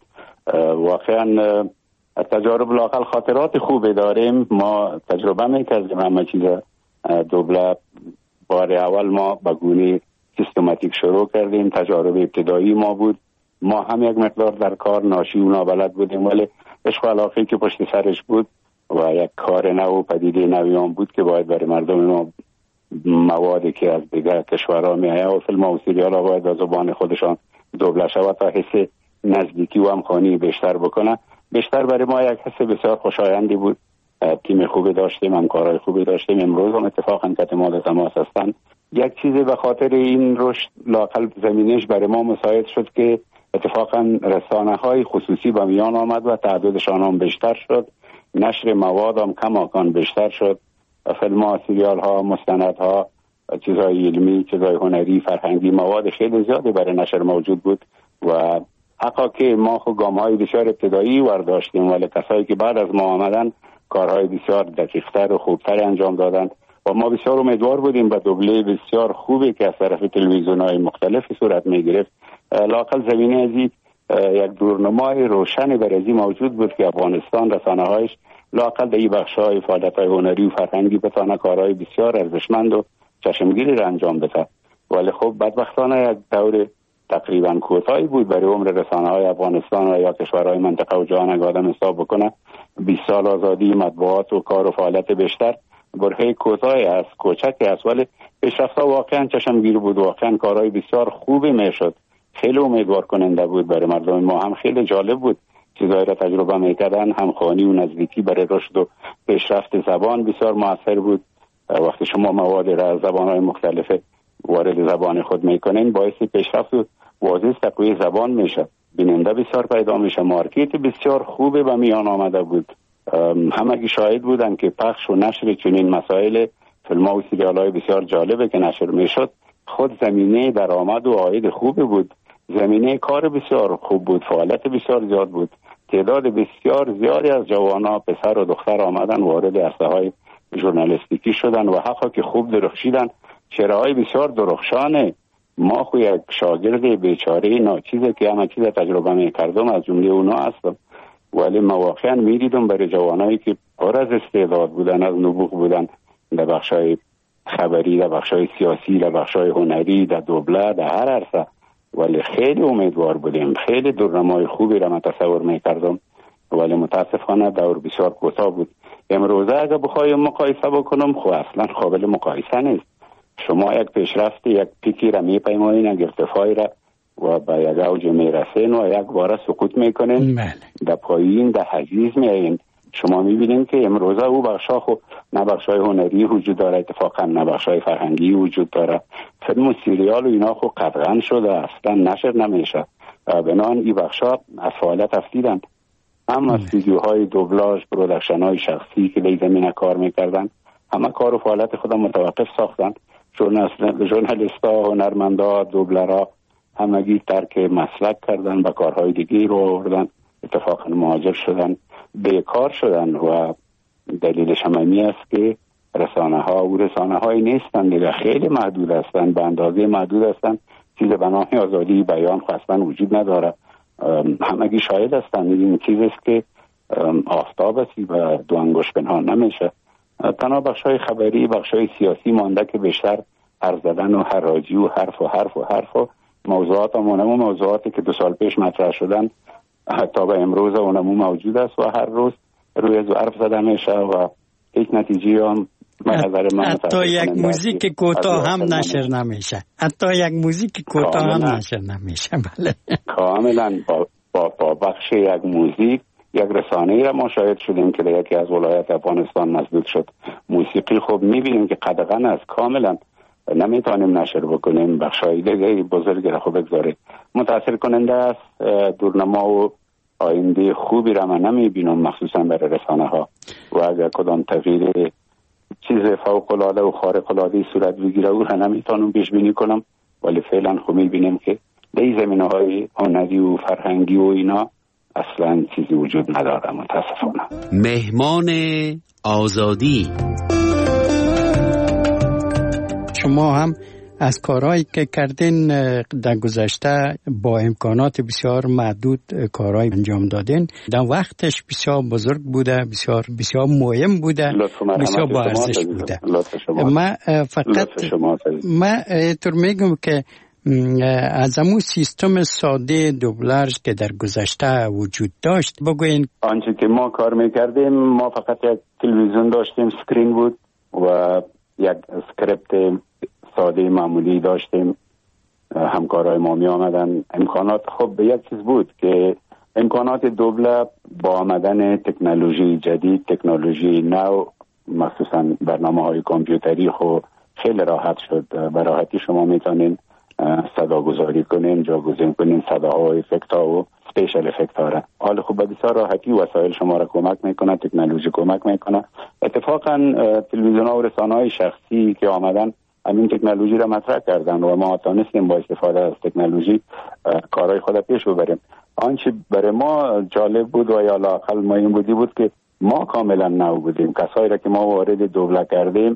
واقعا تجارب لاقل خاطرات خوبی داریم. ما تجربه میکردیم همه چیز دوبله. بار اول ما با گونه سیستماتیک شروع کردیم، تجارب ابتدایی ما بود. ما هم یک مقدار در کار ناشی و نابلد بودیم، ولی عشق و علاقه‌ای که پشت سرش بود و یک کار نو و پدیده نویان بود که باید برای مردم ما موادی که از دیگر کشورها میآید و فیلم و سریال ها باید از زبان خودشان دوبله شود تا حس نزدیکی و همخوانی بیشتر بکنه. بیشتر برای ما یک حس بسیار خوشایندی بود. تیم خوبی داشتیم، همکارای خوبی داشتیم. امروز هم اتفاقا که مورد تماس هستند. یک چیزی به خاطر این رشد لاقل زمینش برای ما مساعد شد که اتفاقا رسانه های خصوصی به میان آمد و تعدادشان هم بیشتر شد. نشر مواد هم کماکان بیشتر شد. فیلم ها، سریال ها، مستند ها، چیزهای علمی، چیزهای هنری، فرهنگی، مواد خیلی زیادی برای نشر موجود بود و حقا که ما خود گام های بسیار ابتدایی ورداشتیم، ولی کسایی که بعد از ما آمدن کارهای بسیار دقیقتر و خوبتر انجام دادن و ما بسیار امیدوار بودیم به دوبله بسیار خوبی که از طرف تلویزیون های مختلفی صورت می گرفت. لاقل زمینه ازی یک دورنمای روشنی برای موجود بود که افغانستان رسانه هایش لاقل در این بخش های فعالیت های هنری و فرهنگی بتانه کارهای بسیار ارزشمند و چشمگیری را انجام بده. ولی خب بدبختانه یک دور تقریبا کوتاهی بود برای عمر رسانه های افغانستان و یا کشورهای منطقه و جهان اگه آدم حساب بکنه. بیست سال آزادی مطبوعات و کار و فعالیت بیشتر برهه کوتاهی است، کوچکی است، ولی پیشرفت‌ها واقعا چشمگیر بود. واقعا کارهای بسیار خوبی میشد، خیلی امیدوار کننده بود برای مردم ما. هم خیلی جالب بود چیزایی را تجربه میکردن. همخوانی و نزدیکی برای رشد و پیشرفت زبان بسیار موثر بود. وقتی شما مواد را از زبان‌های مختلف وارد زبان خود میکنین باعث پیشرفت و واضح تقویت زبان میشه. بیننده بسیار پیدا میشه. مارکت بسیار خوبی به میان آمده بود. همگی شاهد بودن که پخش و نشر چنین مسائل فیلم و سریال های بسیار جالبه که نشر میشد خود زمینه درآمد و عاید خوبی بود. زمینه کار بسیار خوب بود. فعالیت بسیار زیاد بود. تعداد بسیار زیادی از جوانان پسر و دختر آمدن وارد عرصه های ژورنالیستیکی شدن و حقا که خوب درخشیدن. چهره های بسیار درخشانه. ما خو یک شاگرد بیچاره ناچیزه که همه چیز تجربه میکردم از جمله اونا هستم، ولی ما واقعا میدیدم برای جوانایی که پر از استعداد بودن، از نبوغ بودن در بخشای خبری، در بخشای سیاسی، در بخشای هنری، در دوبله، در هر عرصه. ولی خیلی امیدوار بودیم. خیلی دورنمای خوبی را من تصور میکردم، ولی متاسفانه دور بسیار کوتاه بود. امروزه اگه بخوایم مقایسه بکنم خب اصلا قابل مقایسه نیست. شما یک پیشرفت، یک پیکی را میپیمایین، یک ارتفاعی را و به یک اوج میرسین و یک بار سقوط میکنین، در پایین در حجیز میایین. شما میبینین که امروزه او بخشا خب نه بخشای هنری وجود داره، اتفاقا نه بخشای فرهنگی وجود داره. فیلم و سریال و اینا خب قطعا شده، اصلا نشر نمیشه. بنان این بخشا از فعالیت افتیدن. اما استودیوهای دوبلاژ، پرودکشن های شخصی که در زمینه کار میکردن همه کار و فعالیت خودم متوقف ساختن. ژورنالیستا، هنرمندا، دوبلرا همگی ترک مسلک کردن، به کارهای دیگه رو آوردن، اتفاقا مهاجر شدن، بیکار شدن و دلیلش هم این است که رسانه ها و رسانه های نیستن دیگه، خیلی محدود هستن، به اندازه محدود هستن. چیز به نام آزادی بیان خواستن وجود نداره. همگی شاهد هستن. این چیزی است که آفتاب است و دو انگشت پنهان نمیشه. تنها بخشای خبری، بخشای سیاسی مانده که بیشتر حرف زدن و حراجی و حرف و حرف و حرف و موضوعات همونمو موضوعاتی که دو سال پیش مطرح شدن حتی به امروز اونمو موجود است و هر روز روی از حرف زده میشه و هیچ نتیجه هم حتی یک موزیک کوتاه هم نشر نمیشه. حتی یک موزیک کوتاه هم نشر نمیشه. بله کاملا با, با, با بخش یک موزیک یک رسانه‌ای را ما شاهد شدیم که در یکی از ولایات افغانستان مسدود شد. موسیقی خب می‌بینیم که قدغن است، کاملا نمیتونیم نشر بکنیم، بخشای دیگه بزرگی را خب بگذاریم. متأثر کننده است. دورنما و آینده خوبی را من نمیبینم مخصوصا برای رسانه ها و اگر کدام تغییر چیز فوق العاده و خارق العاده صورت بگیره او را نمیتونم پیش بینی کنم، ولی فعلا خب میبینیم که در زمینه های هنری و فرهنگی و اینا اصلا چیزی وجود نداره متاسفانه. مهمان آزادی. شما هم از کارهایی که کردین در گذشته با امکانات بسیار محدود کارهای انجام دادین، در وقتش بسیار بزرگ بوده، بسیار بسیار مهم بوده، بسیار با ارزش بوده. من فقط من اینطور میگم که از امو سیستم ساده دوبلاژ که در گذشته وجود داشت بگوین. آنچه که ما کار میکردیم، ما فقط یک تلویزیون داشتیم، سکرین بود و یک اسکریپت ساده معمولی داشتیم. همکارای ما می آمدن. امکانات خب به یک چیز بود که امکانات دوبله با آمدن تکنولوژی جدید، تکنولوژی نو، مخصوصا برنامه های کامپیوتری خب خیلی راحت شد. به راحتی شما میتونین صدا گذاری کنین، جاگزین کنین صداها و افکت ها و سپیشل افکت ها را. حال خب به بسیار راحتی وسایل شما را کمک میکنه، تکنولوژی کمک میکنه. اتفاقا تلویزیون ها و رسانه های شخصی که آمدن همین تکنولوژی را مطرح کردن و ما تانستیم با استفاده از تکنولوژی کارهای خود پیش ببریم. آنچه برای ما جالب بود و یا لااقل مهم بودی بود که ما کاملا نو بودیم. کسایی را که ما وارد دوبله کردیم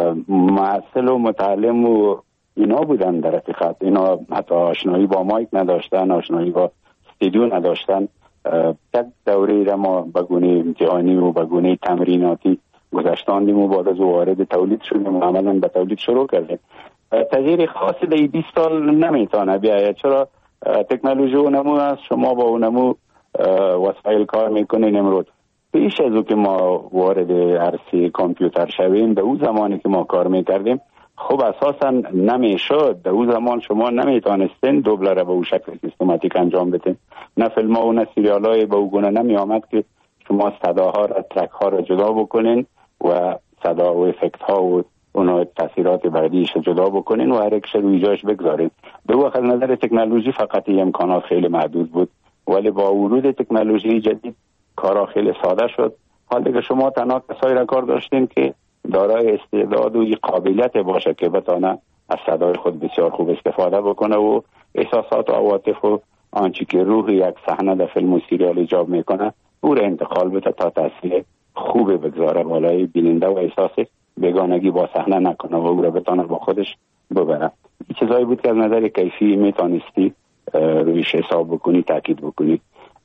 معسل و متعلم و اینا بودن در حقیقت. اینا حتی آشنایی با مایک نداشتن، آشنایی با استودیو نداشتن. یک دوره را ما بگونه امتحانی و بگونه تمریناتی گذشتاندیم و بعد از وارد تولید شدیم و عملا به تولید شروع کردیم. تغییر خاصی در بیست سال نمیتونه بیاید، چرا تکنولوژی اونمو است، شما با اونمو وسایل کار میکنین. امروز پیش از او که ما وارد عرصه کامپیوتر شویم، در اون زمانی که ما کار میکردیم خب اساسا نمیشد. در اون زمان شما نمیتونستین دوبله را به اون شکل سیستماتیک انجام بدین. نه فیلم ها و نه سریال های به اون گونه نمی آمد که شما صداها را، ترک ها را جدا بکنین و صدا و افکت ها و اونها تاثیرات بعدیش جدا بکنین و هر یک روی جاش بگذارین. در واقع از نظر تکنولوژی فقط این امکانات خیلی محدود بود، ولی با ورود تکنولوژی جدید کارا خیلی ساده شد. حال دیگه شما تنها کسایی را کار داشتین که دارای استعداد و قابلیت باشه که بتونه از صدای خود بسیار خوب استفاده بکنه و احساسات و عواطف و آنچه که روح یک صحنه در فیلم و سریال ایجاب میکنه او را انتقال بده تا تاثیر خوب بگذاره بالای بیننده و احساس بیگانگی با صحنه نکنه و او را بتونه با خودش ببره. این چیزایی بود که از نظر کیفی میتونستی رویش حساب بکنی، تاکید بکنی.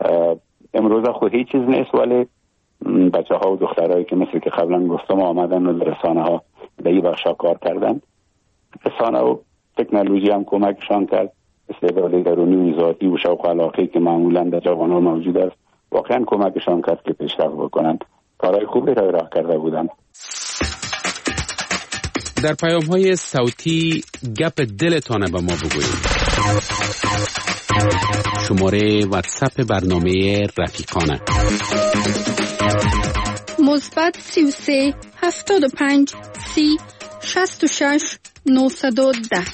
امروز خود هیچ چیز نیست، ولی بچه ها و دخترهایی که مثل که قبلا گفتم آمدن و در رسانه ها در این بخشا کار کردن، رسانه و تکنولوژی هم کمکشان کرد. استعداد درونی و ذاتی و شوق و علاقه‌ای که معمولا در جوانان موجود است واقعا کمکشان کرد که پیشرفت بکنن. کارهای خوبی را راه کرده بودن. در پیام های صوتی گپ دلتان به ما بگویید. شماره واتساپ برنامه رفیقانه مثبت سی و سه هفتاد و پنج سی شصت و شش نهصد و ده.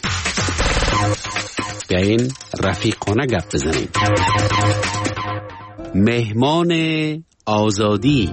بیاین رفیقانه گپ بزنیم. مهمان آزادی.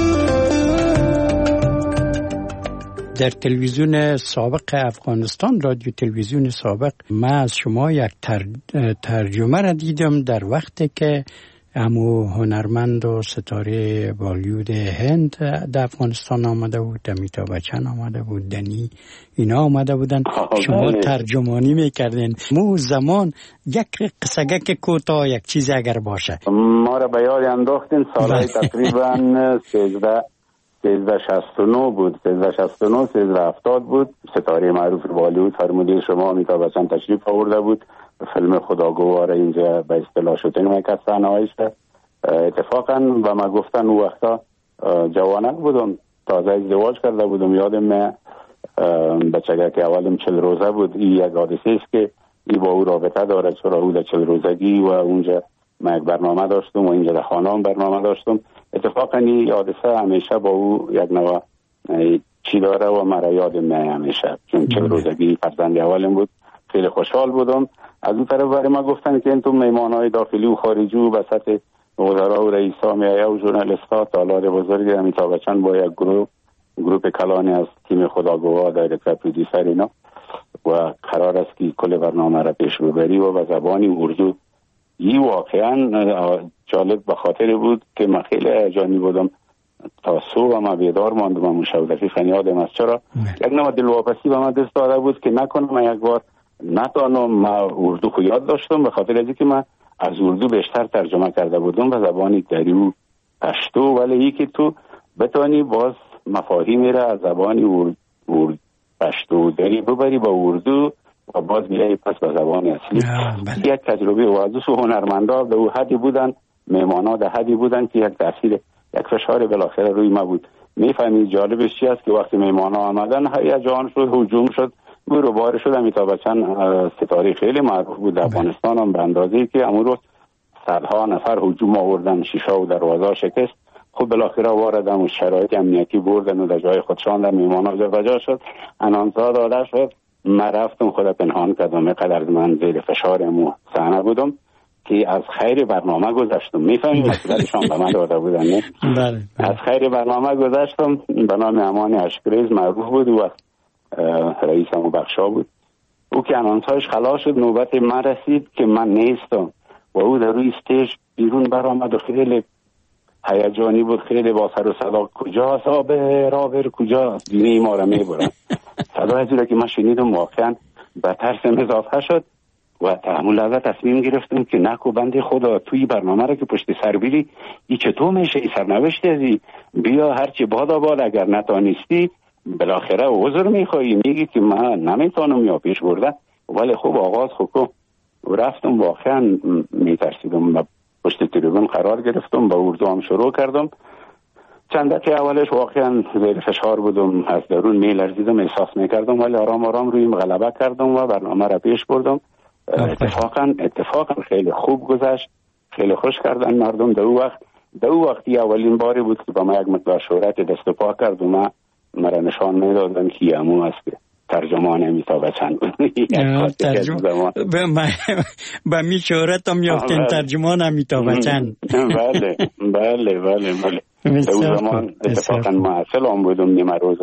در تلویزیون سابق افغانستان، رادیو تلویزیون سابق، من از شما یک تر... ترجمه را دیدم در وقتی که امو هنرمند و ستاره بالیوود هند در افغانستان آمده بود، امیتاب بچن آمده بود، دنی اینا آمده بودن، شما ترجمانی میکردین. مو زمان یک قصه که کوتاه یک چیز اگر باشه ما را به یاد انداختین. سالهای تقریبا سیزده سیزده شصت و نه بود، سیزده شصت و نه سیزده هفتاد بود. ستاره معروف بالیوود فرموده شما امیتاب بچن تشریف آورده بود. فیلم خداگوار اینجا به اصطلاح شوتینگ میکرد، صحنه‌هایش. اتفاقا و ما گفتن اون وقتا جوانک بودم، تازه ازدواج کرده بودم. یادم من بچگه که اولم چل روزه بود. این یک حادثه است که ای با او رابطه داره، چرا او در چل روزگی و اونجا من یک برنامه داشتم و اینجا در خانه هم برنامه داشتم. اتفاقا این حادثه همیشه با او یک نوع چی داره و مرا یاد میاد همیشه، چون چه روزگی فرزند اولم بود. خیلی خوشحال بودم. از اون طرف برای ما گفتن که این تو میمانهای داخلی و خارجی و بسط وزرا و رئیسا میایه و ژورنالیست‌ها تالار بزرگی امیتاب بچن با یک گروه گروه کلانی از تیم خداگواه دایرکتور پرودیوسر اینا و قرار است که کل برنامه را پیش ببری و به زبانی اردو. این واقعا جالب به خاطر بود که من خیلی هیجانی بودم تا صبح و ما بیدار ماندم و مشاودفی فنیادم از چرا یک نوع دلواپسی به من دست داده بود که نکنم من یک بار نتانم. من اردو خو یاد داشتم به خاطر ازی که من از اردو بیشتر ترجمه کرده بودم به زبانی دری و پشتو، ولی ای که تو بتانی باز مفاهیمی را از زبانی ارد, ارد پشتو دری ببری با اردو و باز بیایی پس به زبان اصلی. یک تجربه واضح و هنرمندا به او حدی بودن، میمانا ده حدی بودن که یک تاثیر یک فشار بالاخره روی ما بود. میفهمید جالبش چی است که وقتی میمانا آمدن هیجان شد، هجوم شد، برو بار شد. امیتاب بچن ستاره خیلی معروف بود در افغانستان هم به اندازه‌ای که امون روز صدها نفر هجوم آوردن، شیشه و دروازه شکست. خب بالاخره واردن و شرایط امنیتی بردن و در جای خودشان در میمانا جابجا شد. انانسا داده شد. من رفتم خود پنهان کردم، اینقدر من زیر فشارم و صحنه بودم که از خیر برنامه گذشتم. میفهمید مسئولشان به من داده بودن نه؟ بله. از خیر برنامه گذشتم. به نام امان اشکریز معروف بود و رئیس همو بخشا بود. او که انانسایش خلاص شد نوبت من رسید که من نیستم و او در روی استیج بیرون برآمد و خیلی هیجانی بود، خیلی با سر و صدا کجاست آب رابر کجاست دینی ما را میبرن. صدای زیرا که من شنیدم واقعا به ترسم اضافه شد و تحمل لحظه تصمیم گرفتم که نکو بنده خدا توی برنامه را که پشت سر بیری ای چطور میشه ای سرنوشت ازی بیا هرچی بادا باد اگر نتانستی بالاخره عذر میخوایی میگی که من نمیتونم یا پیش برده. ولی خب آغاز خوکو و رفتم واقعا میترسیدم و پشت تریبون قرار گرفتم با اردو هم شروع کردم. چند دقیقه اولش واقعا زیر فشار بودم، از درون میلرزیدم، احساس میکردم، ولی آرام آرام رویم غلبه کردم و برنامه را پیش بردم. اتفاقا اتفاقا خیلی خوب گذشت، خیلی خوش کردن مردم. در او وقت در او وقتی اولین باری بود که با ما یک مقدار شهرت دست و پا کرد و ما مرا نشان میدادن که امو است که ترجمان امیتاب بچن بود. ترجمان با می شهرت هم یافتین ترجمان امیتاب بچن. بله بله بله بله. در اون زمان اتفاقا معسل هم بودم نیمه روز.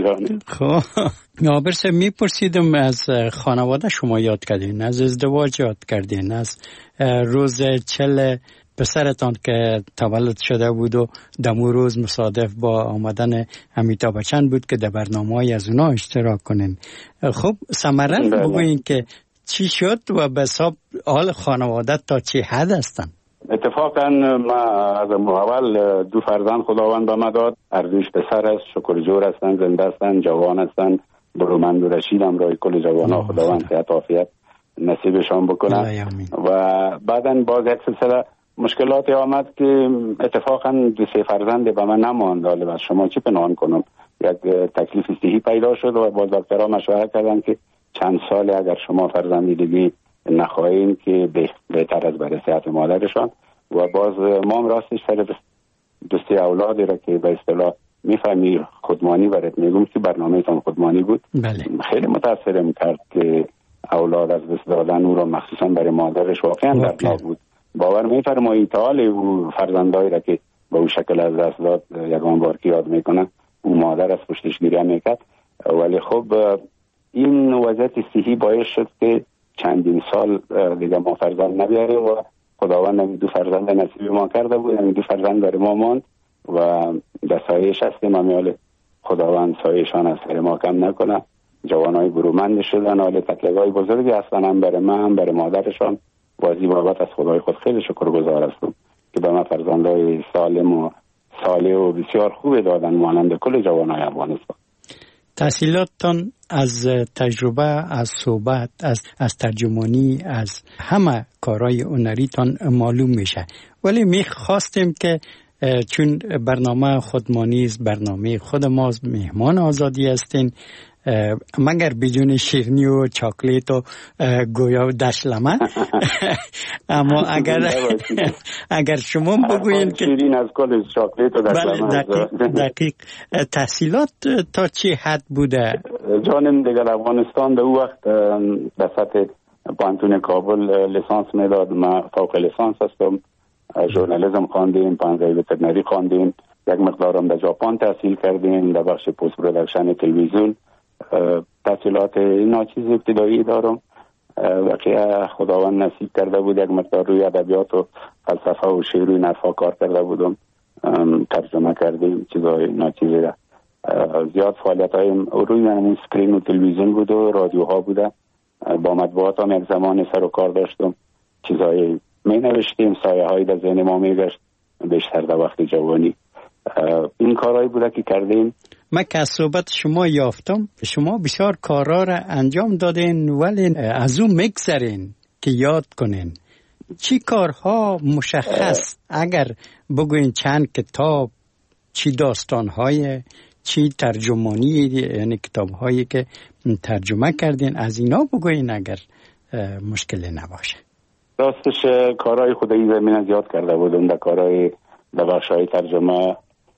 خب نابرس میپرسیدم از خانواده شما یاد کردین، از ازدواج یاد کردین، از روز چل پسرتان که تولد شده بود و دمو روز مصادف با آمدن امیتاب بچن بود که در برنامه‌ای از اونا اشتراک کنین. خب ثمره بگوین که چی شد و به حساب حال خانواده تا چه حد هستن؟ اتفاقا ما از اول دو فرزند خداوند به ما داد. ارزش پسر است، شکرجور هستن، زنده هستن، جوان هستن، برومند و رشید هم رای کل جوانها خداوند صحت عافیت نصیبشان بکنه. و بعدن باز یک سلسله مشکلاتی آمد که اتفاقا دو سه فرزند به من نماند. حالا از شما چی پنهان کنم، یک تکلیف صحی پیدا شد و با دکترها مشورت کردن که چند سال اگر شما فرزندی دیگه نخواهیم که بهتر از برای صحت مادرشان. و باز ما هم راستش سر دو سه اولادی را که به اصطلاح میفهمی خودمانی برات میگم که برنامه‌تان خودمانی بود. بله. خیلی متاثرم کرد که اولاد از دست دادن او را مخصوصا برای مادرش واقعا دردناک بود. باور میفرمایی تعال او فرزندایی را که با او شکل از دست داد یگان بار که یاد میکنه او مادر از پشتش گریه میکرد. ولی خب این وضعیت صحی باعث شد که چندین سال دیگه ما فرزند نبیاریم و خداوند دو فرزند نصیب ما کرده بود. این دو فرزند برای ما ماند و در سایش هستیم. امیال خداوند سایشان از سر ما کم نکنه. جوانای برومند شدن، حال تکلیفای بزرگی هستن، هم برای من هم برای مادرشان. وازی بابت از خدای خود خیلی شکرگزار هستم که به من فرزندای سالم و صالح و بسیار خوب دادن مانند کل جوانای افغانستان. تحصیلاتتان از تجربه، از صحبت، از از ترجمانی، از همه کارهای هنریتان معلوم میشه. ولی میخواستیم که چون برنامه خودمانی است، برنامه خود ماست، مهمان آزادی هستین، مگر بدون شیرینی و چاکلیت و گویا و دشلمه. اما اگر اگر شما بگوین که شیرین از کل چاکلیت و دشلمه. دقیق. تحصیلات تا چه حد بوده؟ جانم دیگر افغانستان در وقت در سطح پانتون کابل لیسانس میداد. من فوق لیسانس هستم، ژورنالیسم خواندیم، پانزده وترنری خواندیم، یک مقدارم در ژاپن تحصیل کردیم در بخش پست پروداکشن تلویزیون. تحصیلات ناچیز ابتدایی دارم. واقعا خداوند نصیب کرده بود یک مقدار روی ادبیات و فلسفه و شعر و نحوها کار کرده بودم، ترجمه کردیم چیزای ناچیزی را. زیاد فعالیت هایم روی همون سکرین و تلویزیون بود و رادیوها بوده. با مطبوعات هم یک زمان سر و کار داشتم، چیزای می نوشتیم، سایه هایی در ذهن ما می گشت بیشتر در وقت جوانی. این کارهایی بوده که کردیم. من که از صحبت شما یافتم شما بسیار کارها را انجام دادین ولی از اون مگذرین که یاد کنین. چی کارها مشخص اگر بگوین چند کتاب، چی داستانهای، چی ترجمانی، یعنی کتابهایی که ترجمه کردین از اینا بگوین اگر مشکل نباشه. راستش کارهای خودی زمین زیاد کرده بودم در کارهای در بخشهای ترجمه.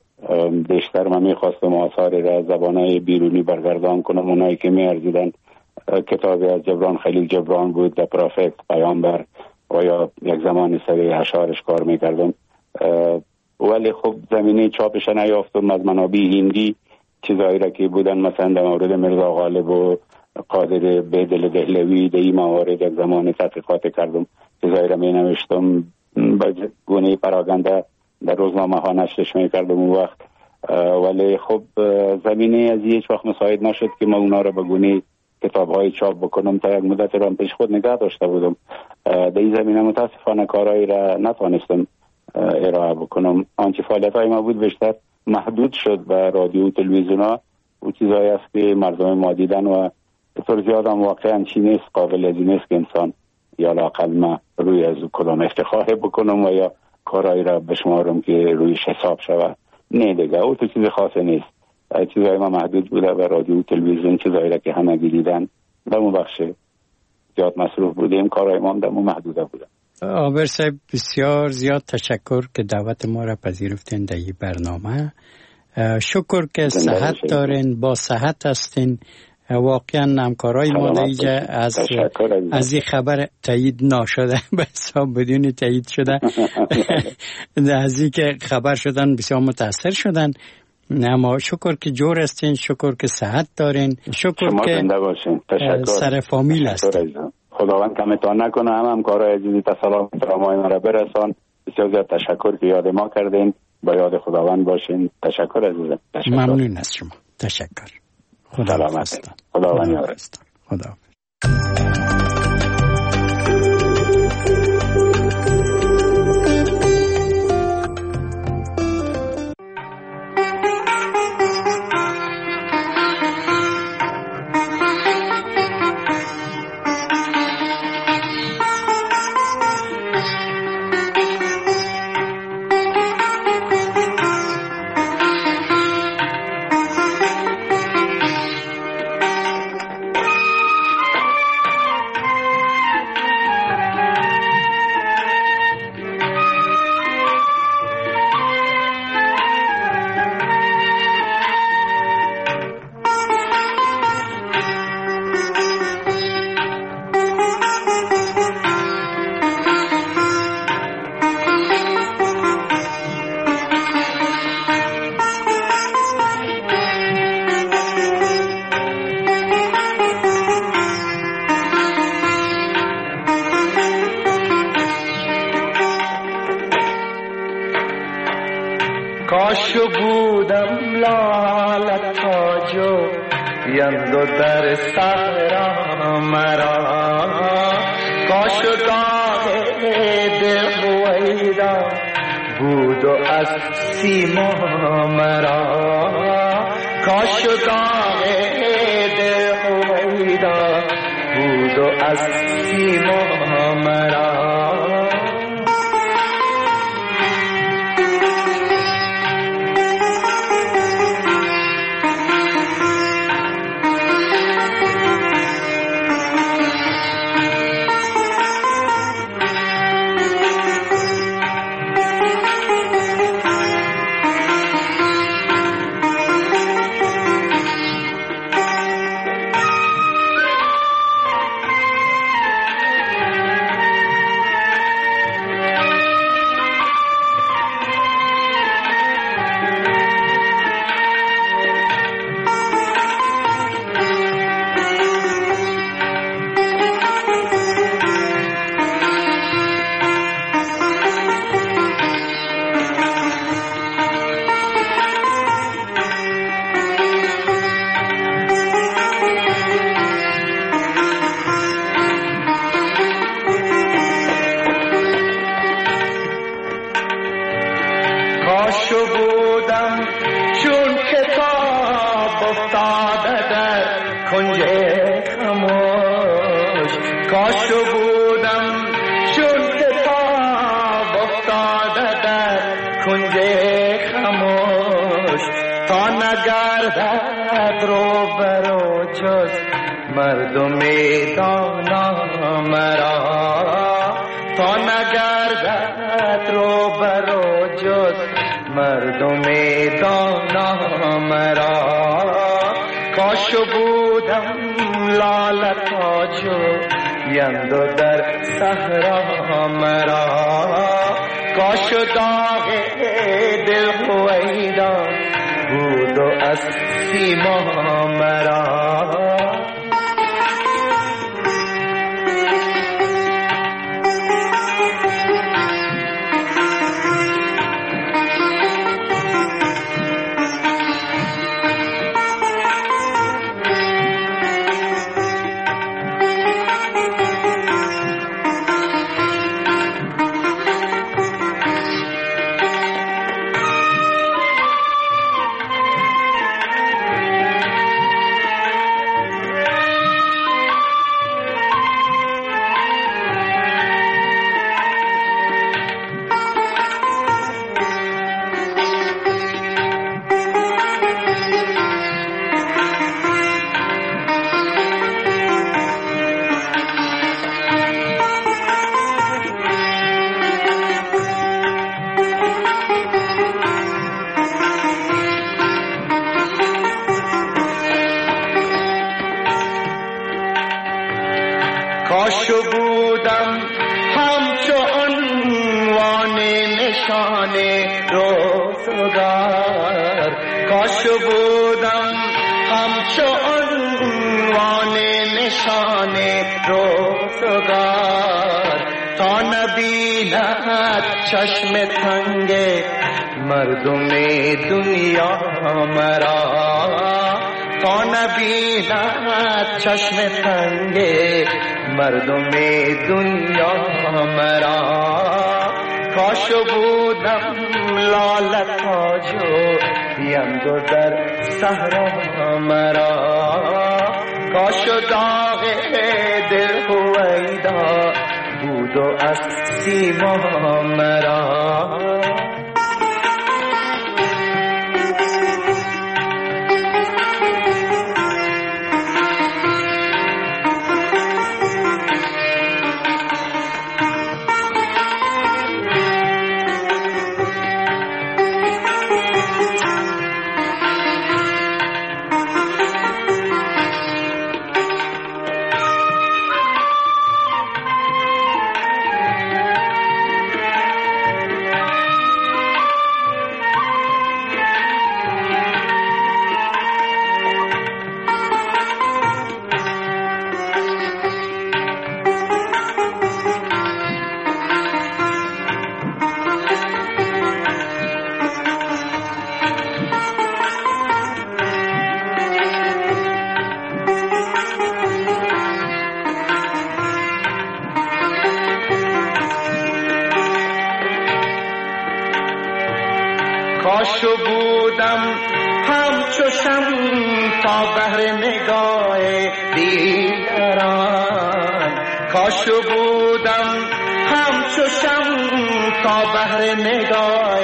بیشتر من میخواستم آثار را زبانهای بیرونی برگردان کنم. اونایی که میارزیدن کتابی از جبران خلیل جبران بود، در پرافت، پیامبر و یا یک زمان سری اشعارش کار میکردم، ولی خب زمینه چاپش نیافتم. از منابع هندی چیزایی را که بودن مثلا در مورد مرزا غالب و قادر بدل دهلوی در این موارد یک زمان تحقیقات کردم، چیزایی را می نوشتم با گونه پراگنده در روزنامه ها نشرش می کردم اون وقت. ولی خب زمینه از هیچ وقت مساعد نشد که ما اونا را به گونه کتاب های چاپ بکنم. تا یک مدت را پیش خود نگاه داشته بودم. در این زمینه متاسفانه کارهایی را نتوانستم ارائه بکنم. آنچه فعالیت های ما بود بیشتر محدود شد و رادیو و تلویزیون ها و چیزهایی است که مردم ما دیدن و بطور زیاد هم واقعا چی نیست، قابل از این نیست که انسان یا لااقل ما روی از کدام افتخار بکنم و یا کارهایی را بشمارم که رویش حساب شود. نه دیگه، او تو چیز خاصی نیست. چیزهای ما محدود بوده و رادیو و تلویزیون چیزهایی را که همه دیدن در اون بخش زیاد مصروف بودیم، کارهای ما هم در اون محدوده بوده. آبر صاحب بسیار زیاد تشکر که دعوت ما را پذیرفتین در این برنامه. شکر که صحت دارین، با صحت هستین. واقعا همکارای ما دیگه از از این خبر تایید نشده به حساب بدون تایید شده از این که خبر شدن بسیار متاثر شدن. اما شکر که جور هستین، شکر که صحت دارین، شکر که سر فامیل هستین. خداوند کمتان نکنه. هم همکارای عزیزی تسلام فرامای ما را برسان. بسیار زیاد تشکر که یاد ما کردین. با یاد خداوند باشین. تشکر عزیزم. تشکر. ممنون از شما. تشکر. خدا حافظ. خداوند یار. خدا. کاش بودم لالت تاجو یندو در سهرا مرا، کاش داغ دل بویدا بود و از سیما مرا، کاش داغ دل بویدا بود و از سیما مرا. کاش بودم چون کتاب افتاده در کنج خموش، کاش بودم چون کتاب افتاده در کنج خموش، تا نگردد رو برو جز مردم دانا مرا، تا نگردد رو برو جز مردم دانا مرا. کاش بودم لاله تاجو یندو در صحرا مرا، کاش داغ دل هویدا بود و از سیما مرا. کاش بودم همچو عنوان نشان روزگار، کاش بودم همچو عنوان نشان روزگار، تا نبیند چشم تنگ مردم دنیا مرا، تا نبیند چشم تنگ مردم دنیا مرا. کاش بودم لاله تاجو یندو در صحرا مرا، کاش داغ دل هویدا بود و از سیما مرا. کاش بودم همچو شمع تا بهر نگاه دیگران، کاش بودم همچو شمع تا بهر نگاه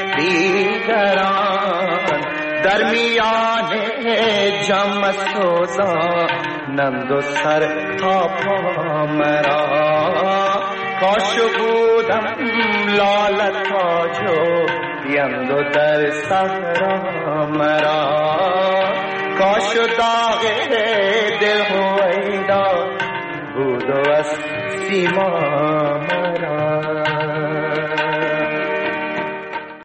دیگران، در میان جمع سوزانند و سر تا پا مرا، کاش بودم لاله تاجو یندو در صحرا مرا، کاش داغ دل هویدا بود و از سیما